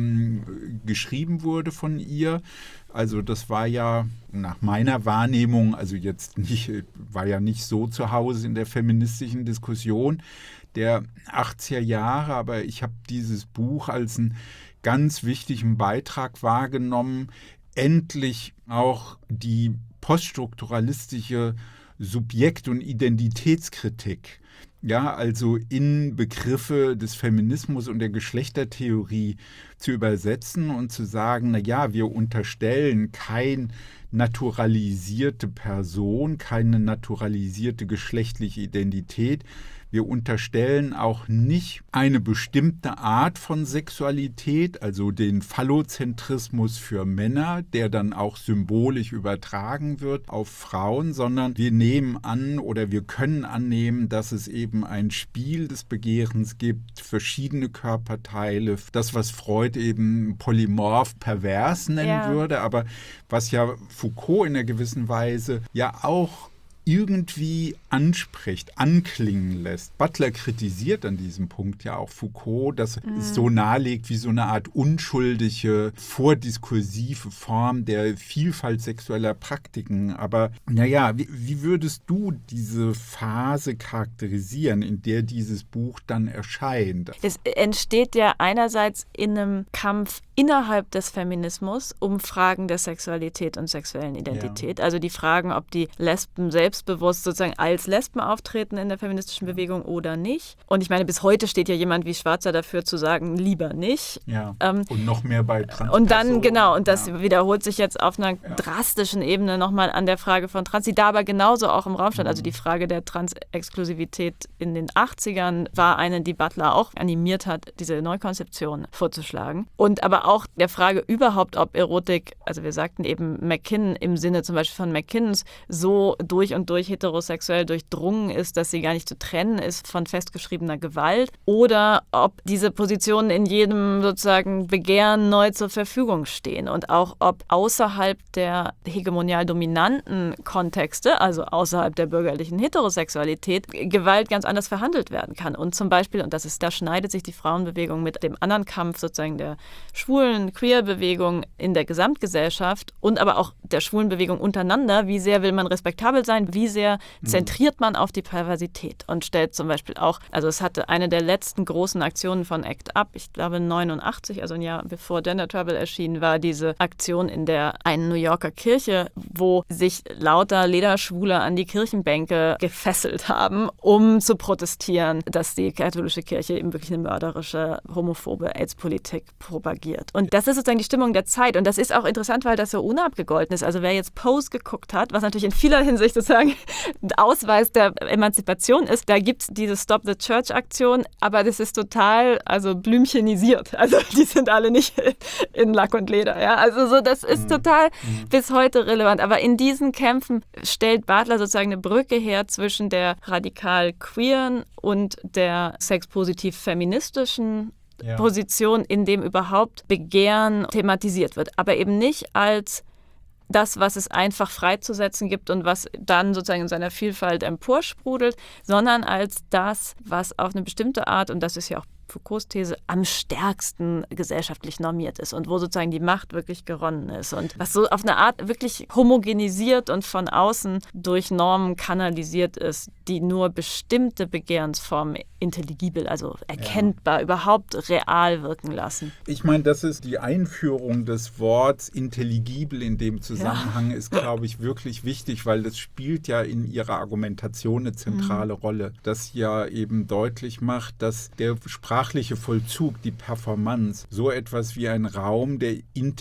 geschrieben wurde von ihr. Also das war ja nach meiner Wahrnehmung, also jetzt nicht, war ja nicht so zu Hause in der feministischen Diskussion der 80er Jahre, aber ich habe dieses Buch als einen ganz wichtigen Beitrag wahrgenommen, endlich auch die poststrukturalistische Subjekt- und Identitätskritik, ja, also in Begriffe des Feminismus und der Geschlechtertheorie zu übersetzen und zu sagen, na ja, wir unterstellen keine naturalisierte Person, keine naturalisierte geschlechtliche Identität. Wir unterstellen auch nicht eine bestimmte Art von Sexualität, also den Phallozentrismus für Männer, der dann auch symbolisch übertragen wird auf Frauen, sondern wir nehmen an oder wir können annehmen, dass es eben ein Spiel des Begehrens gibt, verschiedene Körperteile, das, was Freud eben polymorph pervers nennen würde, aber was ja Foucault in einer gewissen Weise ja auch irgendwie anspricht, anklingen lässt. Butler kritisiert an diesem Punkt ja auch Foucault, dass es so nahelegt wie so eine Art unschuldige, vordiskursive Form der Vielfalt sexueller Praktiken. Aber naja, wie würdest du diese Phase charakterisieren, in der dieses Buch dann erscheint? Es entsteht ja einerseits in einem Kampf innerhalb des Feminismus um Fragen der Sexualität und sexuellen Identität. Also die Fragen, ob die Lesben selbstbewusst sozusagen als als Lesben auftreten in der feministischen Bewegung oder nicht. Und ich meine, bis heute steht ja jemand wie Schwarzer dafür zu sagen, lieber nicht. Ja. Und noch mehr bei Transpersonen. Und dann, genau, und das wiederholt sich jetzt auf einer drastischen Ebene nochmal an der Frage von Trans, die da aber genauso auch im Raum stand. Also die Frage der Trans-Exklusivität in den 80ern war eine, die Butler auch animiert hat, diese Neukonzeption vorzuschlagen. Und aber auch der Frage überhaupt, ob Erotik, also wir sagten eben McKinnon im Sinne zum Beispiel von McKinnons, so durch und durch heterosexuell durchdrungen ist, dass sie gar nicht zu trennen ist von festgeschriebener Gewalt, oder ob diese Positionen in jedem sozusagen Begehren neu zur Verfügung stehen und auch ob außerhalb der hegemonial dominanten Kontexte, also außerhalb der bürgerlichen Heterosexualität, Gewalt ganz anders verhandelt werden kann. Und zum Beispiel, und da schneidet sich die Frauenbewegung mit dem anderen Kampf sozusagen der schwulen Queer-Bewegung in der Gesamtgesellschaft und aber auch der schwulen Bewegung untereinander, wie sehr will man respektabel sein, wie sehr zentriert man auf die Perversität und stellt zum Beispiel auch, also es hatte eine der letzten großen Aktionen von ACT UP, ich glaube 89, also ein Jahr bevor Gender Trouble erschien, war diese Aktion in der einen New Yorker Kirche, wo sich lauter Lederschwule an die Kirchenbänke gefesselt haben, um zu protestieren, dass die katholische Kirche eben wirklich eine mörderische, homophobe AIDS-Politik propagiert. Und das ist sozusagen die Stimmung der Zeit. Und das ist auch interessant, weil das so unabgegolten ist. Also wer jetzt Pose geguckt hat, was natürlich in vieler Hinsicht sozusagen Ausweis der Emanzipation ist, da gibt es diese Stop the Church-Aktion, aber das ist total blümchenisiert. Also die sind alle nicht in Lack und Leder. Ja? Also so, das ist total bis heute relevant. Aber in diesen Kämpfen stellt Butler sozusagen eine Brücke her zwischen der radikal queeren und der sexpositiv-feministischen Position, in dem überhaupt Begehren thematisiert wird. Aber eben nicht als das, was es einfach freizusetzen gibt und was dann sozusagen in seiner Vielfalt emporsprudelt, sondern als das, was auf eine bestimmte Art, und das ist ja auch Foucaults These, am stärksten gesellschaftlich normiert ist und wo sozusagen die Macht wirklich geronnen ist und was so auf eine Art wirklich homogenisiert und von außen durch Normen kanalisiert ist, die nur bestimmte Begehrensformen intelligibel, also erkennbar, überhaupt real wirken lassen. Ich meine, das ist die Einführung des Worts intelligibel in dem Zusammenhang ist, glaube ich, wirklich wichtig, weil das spielt ja in ihrer Argumentation eine zentrale Rolle, das ja eben deutlich macht, dass der sprachliche Vollzug, die Performance, so etwas wie ein Raum der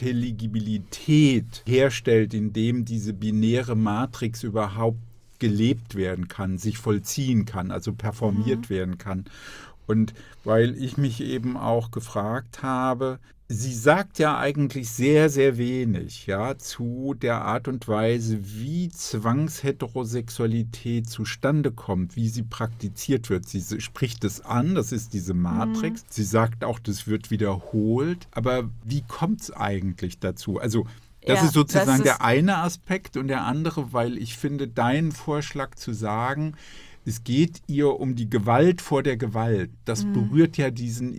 Intelligibilität herstellt, in dem diese binäre Matrix überhaupt gelebt werden kann, sich vollziehen kann, also performiert werden kann. Und weil ich mich eben auch gefragt habe, sie sagt ja eigentlich sehr, sehr wenig zu der Art und Weise, wie Zwangsheterosexualität zustande kommt, wie sie praktiziert wird. Sie spricht es an, das ist diese Matrix. Sie sagt auch, das wird wiederholt. Aber wie kommt es eigentlich dazu? Also das ist sozusagen der eine Aspekt und der andere, weil ich finde, deinen Vorschlag zu sagen, es geht ihr um die Gewalt vor der Gewalt. Das berührt ja diesen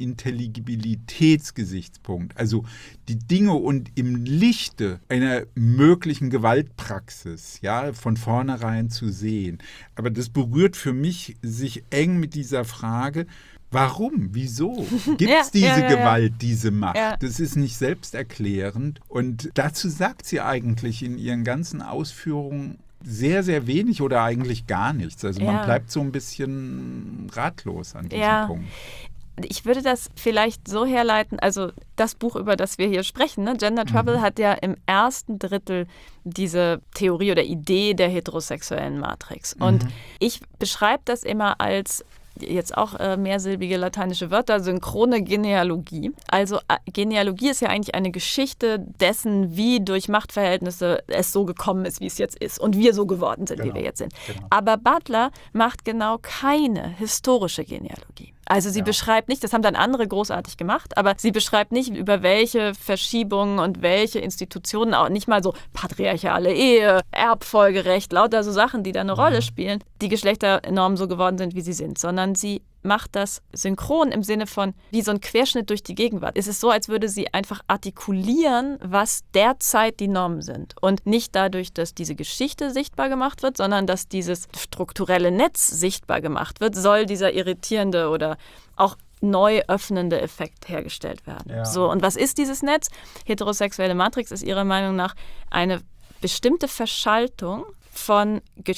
Intelligibilitätsgesichtspunkt. Also die Dinge und im Lichte einer möglichen Gewaltpraxis von vornherein zu sehen. Aber das berührt für mich sich eng mit dieser Frage, warum? Wieso? Gibt es diese Gewalt, diese Macht? Ja. Das ist nicht selbsterklärend. Und dazu sagt sie eigentlich in ihren ganzen Ausführungen sehr, sehr wenig oder eigentlich gar nichts. Also man bleibt so ein bisschen ratlos an diesem Punkt. Ich würde das vielleicht so herleiten, also das Buch, über das wir hier sprechen, Gender Trouble, hat ja im ersten Drittel diese Theorie oder Idee der heterosexuellen Matrix. Und ich beschreibe das immer als jetzt auch mehrsilbige lateinische Wörter, synchrone Genealogie. Also Genealogie ist ja eigentlich eine Geschichte dessen, wie durch Machtverhältnisse es so gekommen ist, wie es jetzt ist und wir so geworden sind, wie wir jetzt sind. Genau. Aber Butler macht genau keine historische Genealogie. Also sie beschreibt nicht, das haben dann andere großartig gemacht, aber sie beschreibt nicht, über welche Verschiebungen und welche Institutionen, auch nicht mal so patriarchale Ehe, Erbfolgerecht, lauter so Sachen, die da eine Rolle spielen, die Geschlechternormen so geworden sind, wie sie sind, sondern sie macht das synchron im Sinne von wie so ein Querschnitt durch die Gegenwart. Es ist so, als würde sie einfach artikulieren, was derzeit die Normen sind. Und nicht dadurch, dass diese Geschichte sichtbar gemacht wird, sondern dass dieses strukturelle Netz sichtbar gemacht wird, soll dieser irritierende oder auch neu öffnende Effekt hergestellt werden. Ja. So, und was ist dieses Netz? Heterosexuelle Matrix ist ihrer Meinung nach eine bestimmte Verschaltung von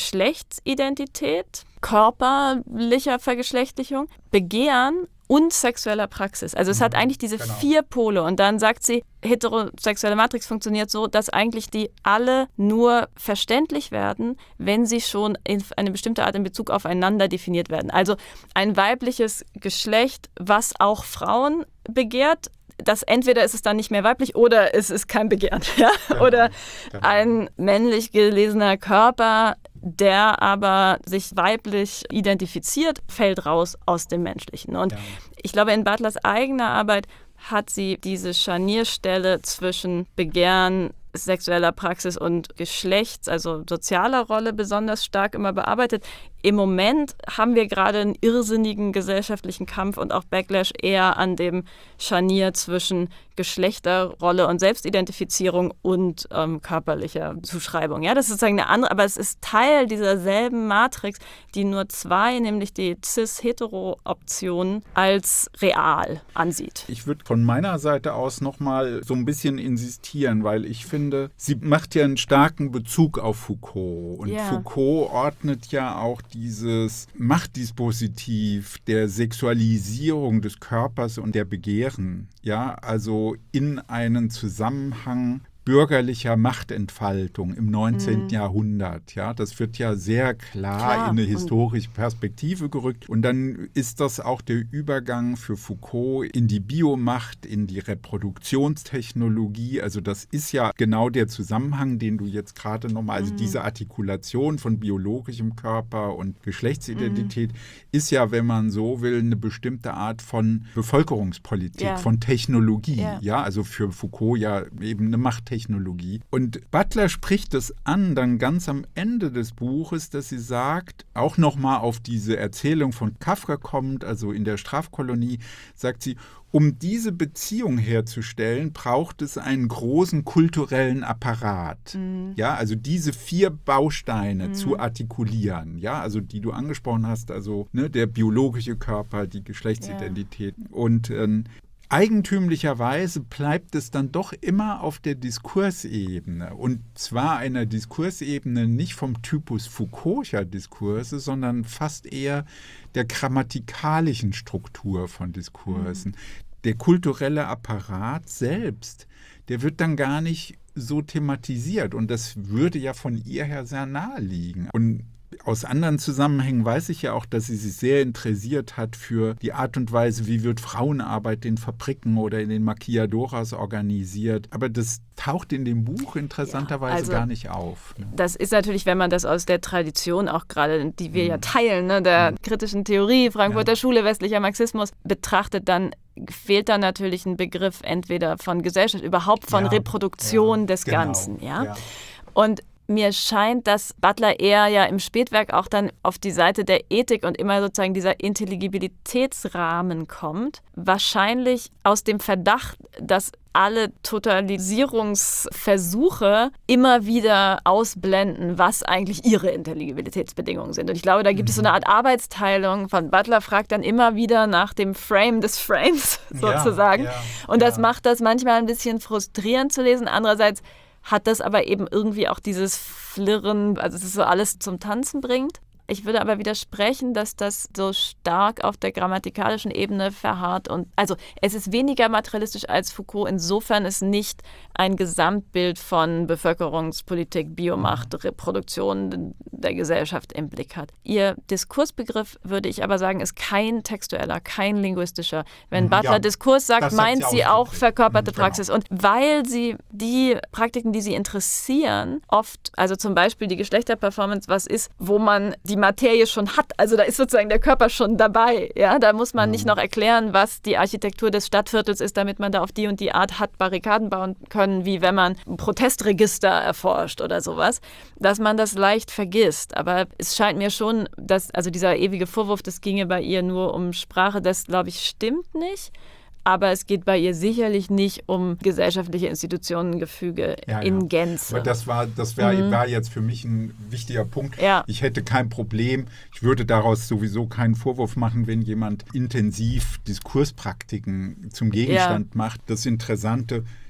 Geschlechtsidentität, körperlicher Vergeschlechtlichung, Begehren und sexueller Praxis. Also es hat eigentlich diese 4 Pole. Und dann sagt sie, heterosexuelle Matrix funktioniert so, dass eigentlich die alle nur verständlich werden, wenn sie schon in eine bestimmte Art in Bezug aufeinander definiert werden. Also ein weibliches Geschlecht, was auch Frauen begehrt, das entweder ist es dann nicht mehr weiblich oder es ist kein Begehren. Ja? Oder ein männlich gelesener Körper, der aber sich weiblich identifiziert, fällt raus aus dem Menschlichen. Und ich glaube, in Butlers eigener Arbeit hat sie diese Scharnierstelle zwischen Begehren, sexueller Praxis und Geschlechts-, also sozialer Rolle besonders stark immer bearbeitet. Im Moment haben wir gerade einen irrsinnigen gesellschaftlichen Kampf und auch Backlash eher an dem Scharnier zwischen Geschlechterrolle und Selbstidentifizierung und körperlicher Zuschreibung. Ja, das ist sozusagen eine andere, aber es ist Teil dieser selben Matrix, die nur 2, nämlich die cis-hetero-Option, als real ansieht. Ich würde von meiner Seite aus nochmal so ein bisschen insistieren, weil ich finde, sie macht ja einen starken Bezug auf Foucault. Und Foucault ordnet ja auch dieses Machtdispositiv der Sexualisierung des Körpers und der Begehren, ja, also in einen Zusammenhang bürgerlicher Machtentfaltung im 19. Jahrhundert. Ja, das wird ja sehr klar in eine historische Perspektive gerückt. Und dann ist das auch der Übergang für Foucault in die Biomacht, in die Reproduktionstechnologie. Also das ist ja genau der Zusammenhang, den du jetzt gerade nochmal, also diese Artikulation von biologischem Körper und Geschlechtsidentität ist ja, wenn man so will, eine bestimmte Art von Bevölkerungspolitik, von Technologie. Ja, also für Foucault ja eben eine Machttechnologie. Und Butler spricht es an, dann ganz am Ende des Buches, dass sie sagt, auch nochmal auf diese Erzählung von Kafka kommt, also in der Strafkolonie, sagt sie, um diese Beziehung herzustellen, braucht es einen großen kulturellen Apparat. Ja, also diese 4 Bausteine zu artikulieren, ja, also die du angesprochen hast, also der biologische Körper, die Geschlechtsidentität und eigentümlicherweise bleibt es dann doch immer auf der Diskursebene. Und zwar einer Diskursebene nicht vom Typus Foucault'scher Diskurse, sondern fast eher der grammatikalischen Struktur von Diskursen. Der kulturelle Apparat selbst, der wird dann gar nicht so thematisiert. Und das würde ja von ihr her sehr nahe liegen. Und aus anderen Zusammenhängen weiß ich ja auch, dass sie sich sehr interessiert hat für die Art und Weise, wie wird Frauenarbeit in Fabriken oder in den Maquiadoras organisiert. Aber das taucht in dem Buch interessanterweise gar nicht auf. Ne? Das ist natürlich, wenn man das aus der Tradition auch gerade, die wir ja teilen, ne, der kritischen Theorie, Frankfurter Schule, westlicher Marxismus, betrachtet, dann fehlt da natürlich ein Begriff entweder von Gesellschaft, überhaupt von Reproduktion des Ganzen. Ja? Und mir scheint, dass Butler eher ja im Spätwerk auch dann auf die Seite der Ethik und immer sozusagen dieser Intelligibilitätsrahmen kommt. Wahrscheinlich aus dem Verdacht, dass alle Totalisierungsversuche immer wieder ausblenden, was eigentlich ihre Intelligibilitätsbedingungen sind. Und ich glaube, da gibt es so eine Art Arbeitsteilung von Butler, fragt dann immer wieder nach dem Frame des Frames sozusagen. Und das macht das manchmal ein bisschen frustrierend zu lesen. Andererseits hat das aber eben irgendwie auch dieses Flirren, also es ist so alles zum Tanzen bringt. Ich würde aber widersprechen, dass das so stark auf der grammatikalischen Ebene verharrt. Und also es ist weniger materialistisch als Foucault, insofern es nicht ein Gesamtbild von Bevölkerungspolitik, Biomacht, Reproduktion der Gesellschaft im Blick hat. Ihr Diskursbegriff, würde ich aber sagen, ist kein textueller, kein linguistischer. Wenn Butler Diskurs sagt, meint sie auch verkörperte Praxis. Und weil sie die Praktiken, die sie interessieren, oft, also zum Beispiel die Geschlechterperformance, was ist, wo man die Materie schon hat, also da ist sozusagen der Körper schon dabei. Ja? Da muss man nicht noch erklären, was die Architektur des Stadtviertels ist, damit man da auf die und die Art hat Barrikaden bauen können, wie wenn man ein Protestregister erforscht oder sowas, dass man das leicht vergisst. Aber es scheint mir schon, dass also dieser ewige Vorwurf, das ginge bei ihr nur um Sprache, das glaube ich stimmt nicht. Aber es geht bei ihr sicherlich nicht um gesellschaftliche Institutionengefüge in Gänze. Aber das war jetzt für mich ein wichtiger Punkt. Ja. Ich hätte kein Problem, ich würde daraus sowieso keinen Vorwurf machen, wenn jemand intensiv Diskurspraktiken zum Gegenstand macht. Das Interessante,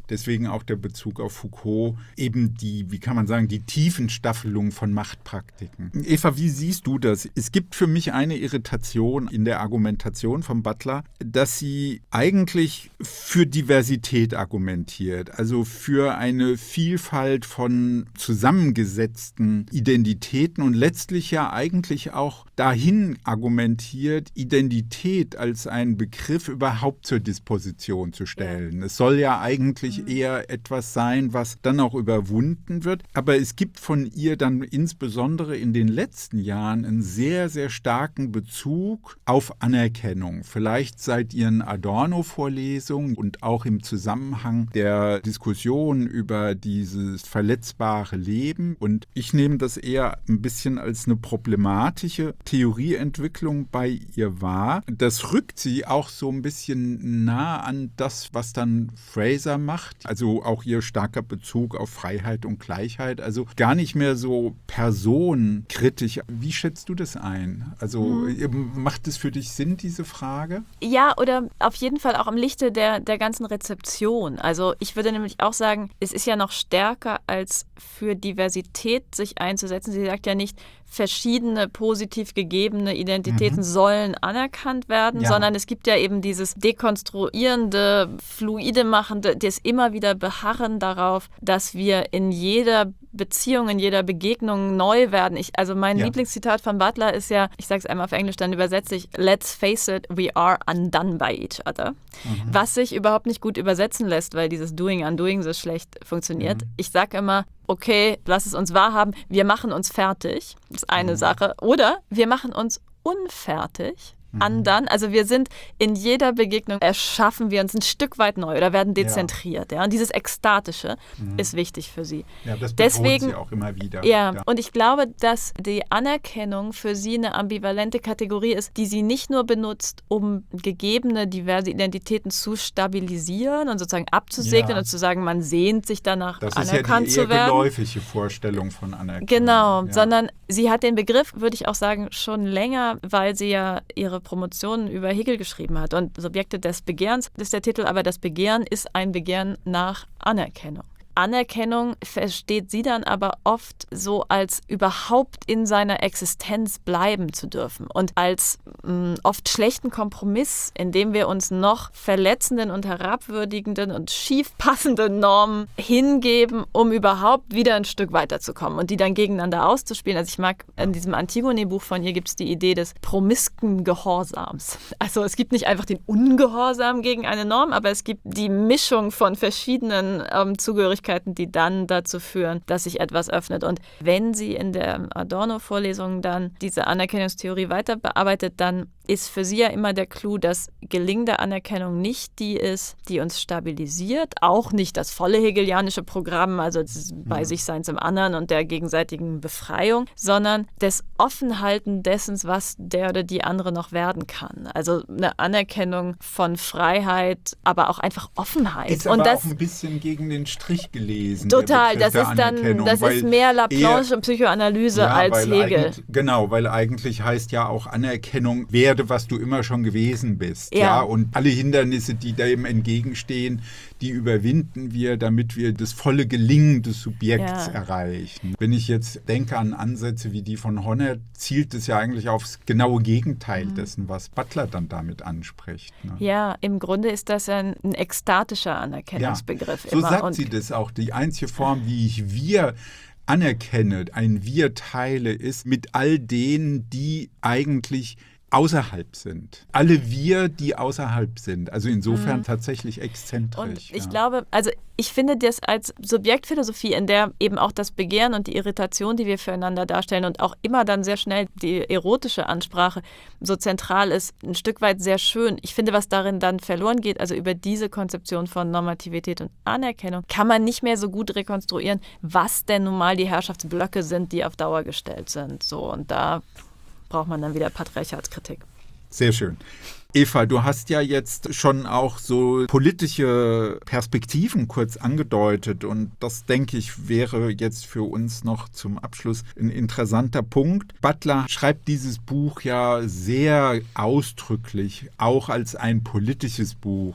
deswegen auch der Bezug auf Foucault, eben die, wie kann man sagen, die Tiefenstaffelung von Machtpraktiken. Eva, wie siehst du das? Es gibt für mich eine Irritation in der Argumentation von Butler, dass sie eigentlich für Diversität argumentiert, also für eine Vielfalt von zusammengesetzten Identitäten und letztlich ja eigentlich auch dahin argumentiert, Identität als einen Begriff überhaupt zur Disposition zu stellen. Es soll ja eigentlich eher etwas sein, was dann auch überwunden wird. Aber es gibt von ihr dann insbesondere in den letzten Jahren einen sehr, sehr starken Bezug auf Anerkennung. Vielleicht seit ihren Adorno-Vorlesungen und auch im Zusammenhang der Diskussion über dieses verletzbare Leben. Und ich nehme das eher ein bisschen als eine problematische Theorieentwicklung bei ihr wahr. Das rückt sie auch so ein bisschen nah an das, was dann Fraser macht. Also auch ihr starker Bezug auf Freiheit und Gleichheit. Also gar nicht mehr so personenkritisch. Wie schätzt du das ein? Also macht es für dich Sinn, diese Frage? Ja, oder auf jeden Fall auch im Lichte der ganzen Rezeption. Also ich würde nämlich auch sagen, es ist ja noch stärker als für Diversität sich einzusetzen. Sie sagt ja nicht, verschiedene positiv gegebene Identitäten sollen anerkannt werden, sondern es gibt ja eben dieses dekonstruierende, fluide machende, das immer wieder Beharren darauf, dass wir in jeder Beziehung, in jeder Begegnung neu werden. Mein Lieblingszitat von Butler ist ja, ich sage es einmal auf Englisch, dann übersetze ich, let's face it, we are undone by each other. Was sich überhaupt nicht gut übersetzen lässt, weil dieses Doing, Undoing so schlecht funktioniert. Ich sage immer, okay, lass es uns wahrhaben, wir machen uns fertig, das ist eine Sache. Oder wir machen uns unfertig. Undone. Also wir sind in jeder Begegnung, erschaffen wir uns ein Stück weit neu oder werden dezentriert. Ja. Und dieses Ekstatische ist wichtig für sie. Ja, das betont sie auch immer wieder. Ja, und ich glaube, dass die Anerkennung für sie eine ambivalente Kategorie ist, die sie nicht nur benutzt, um gegebene diverse Identitäten zu stabilisieren und sozusagen abzusegnen und zu sagen, man sehnt sich danach, anerkannt zu werden. Das ist ja die eher geläufige Vorstellung von Anerkennung. Genau, sondern sie hat den Begriff, würde ich auch sagen, schon länger, weil sie ja ihre Promotion über Hegel geschrieben hat. Und Subjekte des Begehrens ist der Titel, aber das Begehren ist ein Begehren nach Anerkennung. Anerkennung versteht sie dann aber oft so als überhaupt in seiner Existenz bleiben zu dürfen und als oft schlechten Kompromiss, in dem wir uns noch verletzenden und herabwürdigenden und schief passenden Normen hingeben, um überhaupt wieder ein Stück weiterzukommen und die dann gegeneinander auszuspielen. Also ich mag, in diesem Antigone-Buch von ihr gibt es die Idee des promisken Gehorsams. Also es gibt nicht einfach den Ungehorsam gegen eine Norm, aber es gibt die Mischung von verschiedenen Zugehörigkeiten, die dann dazu führen, dass sich etwas öffnet. Und wenn sie in der Adorno-Vorlesung dann diese Anerkennungstheorie weiter bearbeitet, dann ist für sie ja immer der Clou, dass gelingende Anerkennung nicht die ist, die uns stabilisiert, auch nicht das volle hegelianische Programm, also das bei sich Seins im anderen und der gegenseitigen Befreiung, sondern des Offenhalten dessen, was der oder die andere noch werden kann. Also eine Anerkennung von Freiheit, aber auch einfach Offenheit. Ist aber auch ein bisschen gegen den Strich gelesen. Total, das ist mehr Laplanche und Psychoanalyse als Hegel. Genau, weil eigentlich heißt ja auch Anerkennung, werde, was du immer schon gewesen bist. Ja. Und alle Hindernisse, die dem entgegenstehen, die überwinden wir, damit wir das volle Gelingen des Subjekts erreichen. Wenn ich jetzt denke an Ansätze wie die von Honner, zielt es ja eigentlich aufs genaue Gegenteil dessen, was Butler dann damit anspricht. Ne? Ja, im Grunde ist das ein ekstatischer Anerkennungsbegriff. So sagt sie das auch. Die einzige Form, wie ich wir anerkenne, ein Wir teile, ist mit all denen, die eigentlich außerhalb sind. Alle wir, die außerhalb sind. Also insofern tatsächlich exzentrisch. Und ich glaube, also ich finde das als Subjektphilosophie, in der eben auch das Begehren und die Irritation, die wir füreinander darstellen und auch immer dann sehr schnell die erotische Ansprache so zentral ist, ein Stück weit sehr schön. Ich finde, was darin dann verloren geht, also über diese Konzeption von Normativität und Anerkennung, kann man nicht mehr so gut rekonstruieren, was denn nun mal die Herrschaftsblöcke sind, die auf Dauer gestellt sind. So, und da braucht man dann wieder Patriarchatskritik. Sehr schön. Eva, du hast ja jetzt schon auch so politische Perspektiven kurz angedeutet und das, denke ich, wäre jetzt für uns noch zum Abschluss ein interessanter Punkt. Butler schreibt dieses Buch ja sehr ausdrücklich, auch als ein politisches Buch und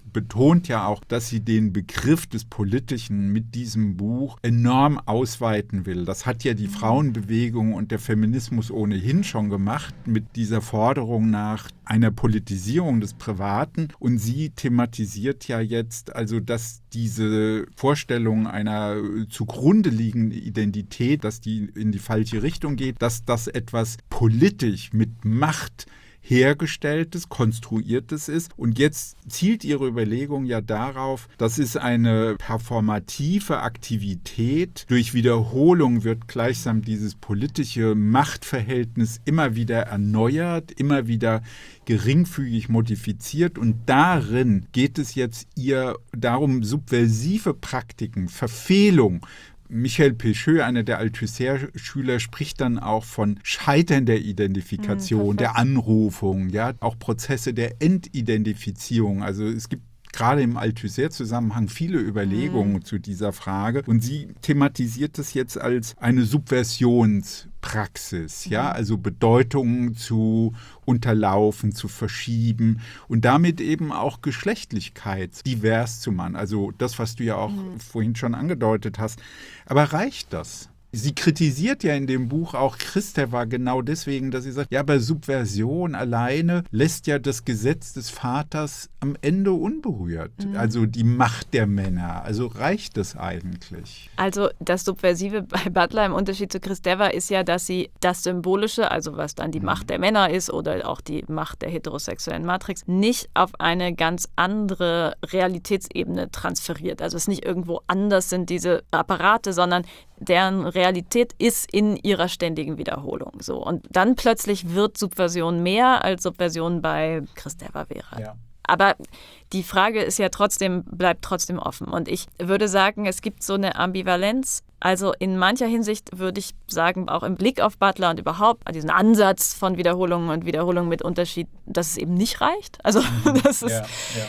betont ja auch, dass sie den Begriff des Politischen mit diesem Buch enorm ausweiten will. Das hat ja die Frauenbewegung und der Feminismus ohnehin schon gemacht mit dieser Forderung nach einer Politisierung des Privaten. Und sie thematisiert ja jetzt, also dass diese Vorstellung einer zugrunde liegenden Identität, dass die in die falsche Richtung geht, dass das etwas politisch mit Macht hergestelltes, konstruiertes ist. Und jetzt zielt ihre Überlegung ja darauf, das ist eine performative Aktivität. Durch Wiederholung wird gleichsam dieses politische Machtverhältnis immer wieder erneuert, immer wieder geringfügig modifiziert. Und darin geht es jetzt ihr darum, subversive Praktiken, Verfehlung. Michel Pecheux, einer der Althusser-Schüler, spricht dann auch von Scheitern der Identifikation, der Anrufung, ja, auch Prozesse der Entidentifizierung. Also es gibt gerade im Althusser-Zusammenhang viele Überlegungen zu dieser Frage. Und sie thematisiert es jetzt als eine Subversionspraxis, ja, also Bedeutungen zu unterlaufen, zu verschieben und damit eben auch Geschlechtlichkeit divers zu machen. Also das, was du ja auch vorhin schon angedeutet hast. Aber reicht das? Sie kritisiert ja in dem Buch auch Kristeva genau deswegen, dass sie sagt, ja, aber Subversion alleine lässt ja das Gesetz des Vaters am Ende unberührt. Also die Macht der Männer. Also reicht das eigentlich? Also das Subversive bei Butler im Unterschied zu Kristeva ist ja, dass sie das Symbolische, also was dann die Macht der Männer ist oder auch die Macht der heterosexuellen Matrix, nicht auf eine ganz andere Realitätsebene transferiert. Also es nicht irgendwo anders sind diese Apparate, sondern deren Realität ist in ihrer ständigen Wiederholung. So. Und dann plötzlich wird Subversion mehr, als Subversion bei Kristeva wäre. Ja. Aber die Frage ist ja bleibt trotzdem offen. Und ich würde sagen, es gibt so eine Ambivalenz. Also in mancher Hinsicht würde ich sagen, auch im Blick auf Butler und überhaupt diesen Ansatz von Wiederholungen und Wiederholungen mit Unterschied, dass es eben nicht reicht. Also das ist,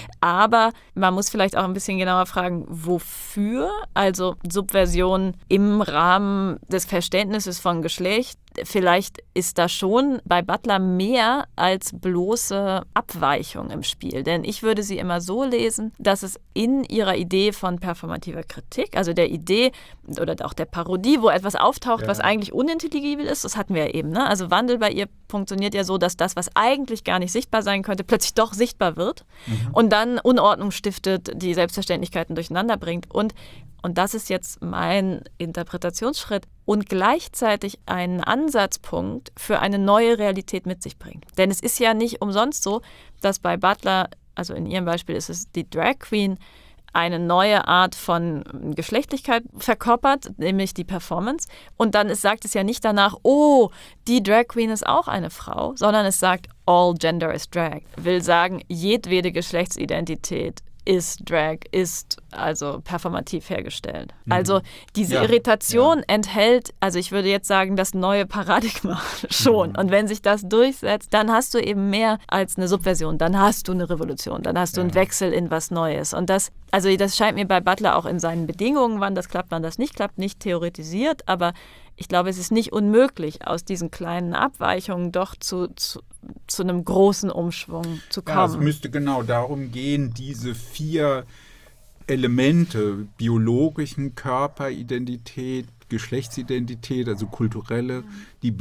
aber man muss vielleicht auch ein bisschen genauer fragen, wofür? Also Subversion im Rahmen des Verständnisses von Geschlecht. Vielleicht ist da schon bei Butler mehr als bloße Abweichung im Spiel. Denn ich würde sie immer so lesen, dass es in ihrer Idee von performativer Kritik, also der Idee oder auch der Parodie, wo etwas auftaucht, was eigentlich unintelligibel ist, das hatten wir ja eben. Ne? Also Wandel bei ihr funktioniert ja so, dass das, was eigentlich gar nicht sichtbar sein könnte, plötzlich doch sichtbar wird und dann Unordnung stiftet, die Selbstverständlichkeiten durcheinander bringt. Und das ist jetzt mein Interpretationsschritt und gleichzeitig einen Ansatzpunkt für eine neue Realität mit sich bringt. Denn es ist ja nicht umsonst so, dass bei Butler, also in ihrem Beispiel ist es die Drag Queen, eine neue Art von Geschlechtlichkeit verkörpert, nämlich die Performance. Und dann sagt es ja nicht danach, oh, die Drag Queen ist auch eine Frau, sondern es sagt, all gender is drag. Will sagen, jedwede Geschlechtsidentität ist Drag, ist also performativ hergestellt. Also diese Irritation enthält, also ich würde jetzt sagen, das neue Paradigma schon. Und wenn sich das durchsetzt, dann hast du eben mehr als eine Subversion, dann hast du eine Revolution, dann hast du einen Wechsel in was Neues. Und das scheint mir bei Butler auch in seinen Bedingungen, wann das klappt, wann das nicht klappt, nicht theoretisiert, aber ich glaube, es ist nicht unmöglich, aus diesen kleinen Abweichungen doch zu einem großen Umschwung zu kommen. Ja, es müsste genau darum gehen, diese 4 Elemente, biologischen Körperidentität, Geschlechtsidentität, also kulturelle, die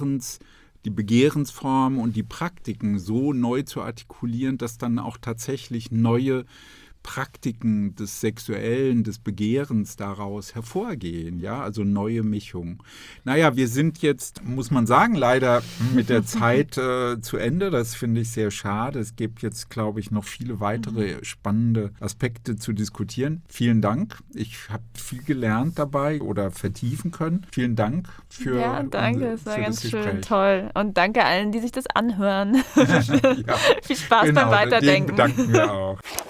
Begehrensformen und die Praktiken so neu zu artikulieren, dass dann auch tatsächlich neue Praktiken des Sexuellen, des Begehrens daraus hervorgehen, ja, also neue Mischung. Naja, wir sind jetzt, muss man sagen, leider mit der Zeit zu Ende. Das finde ich sehr schade. Es gibt jetzt, glaube ich, noch viele weitere spannende Aspekte zu diskutieren. Vielen Dank. Ich habe viel gelernt dabei oder vertiefen können. Vielen Dank für danke, es war ganz schön toll. Und danke allen, die sich das anhören. Viel Spaß beim Weiterdenken. Den bedanken wir auch.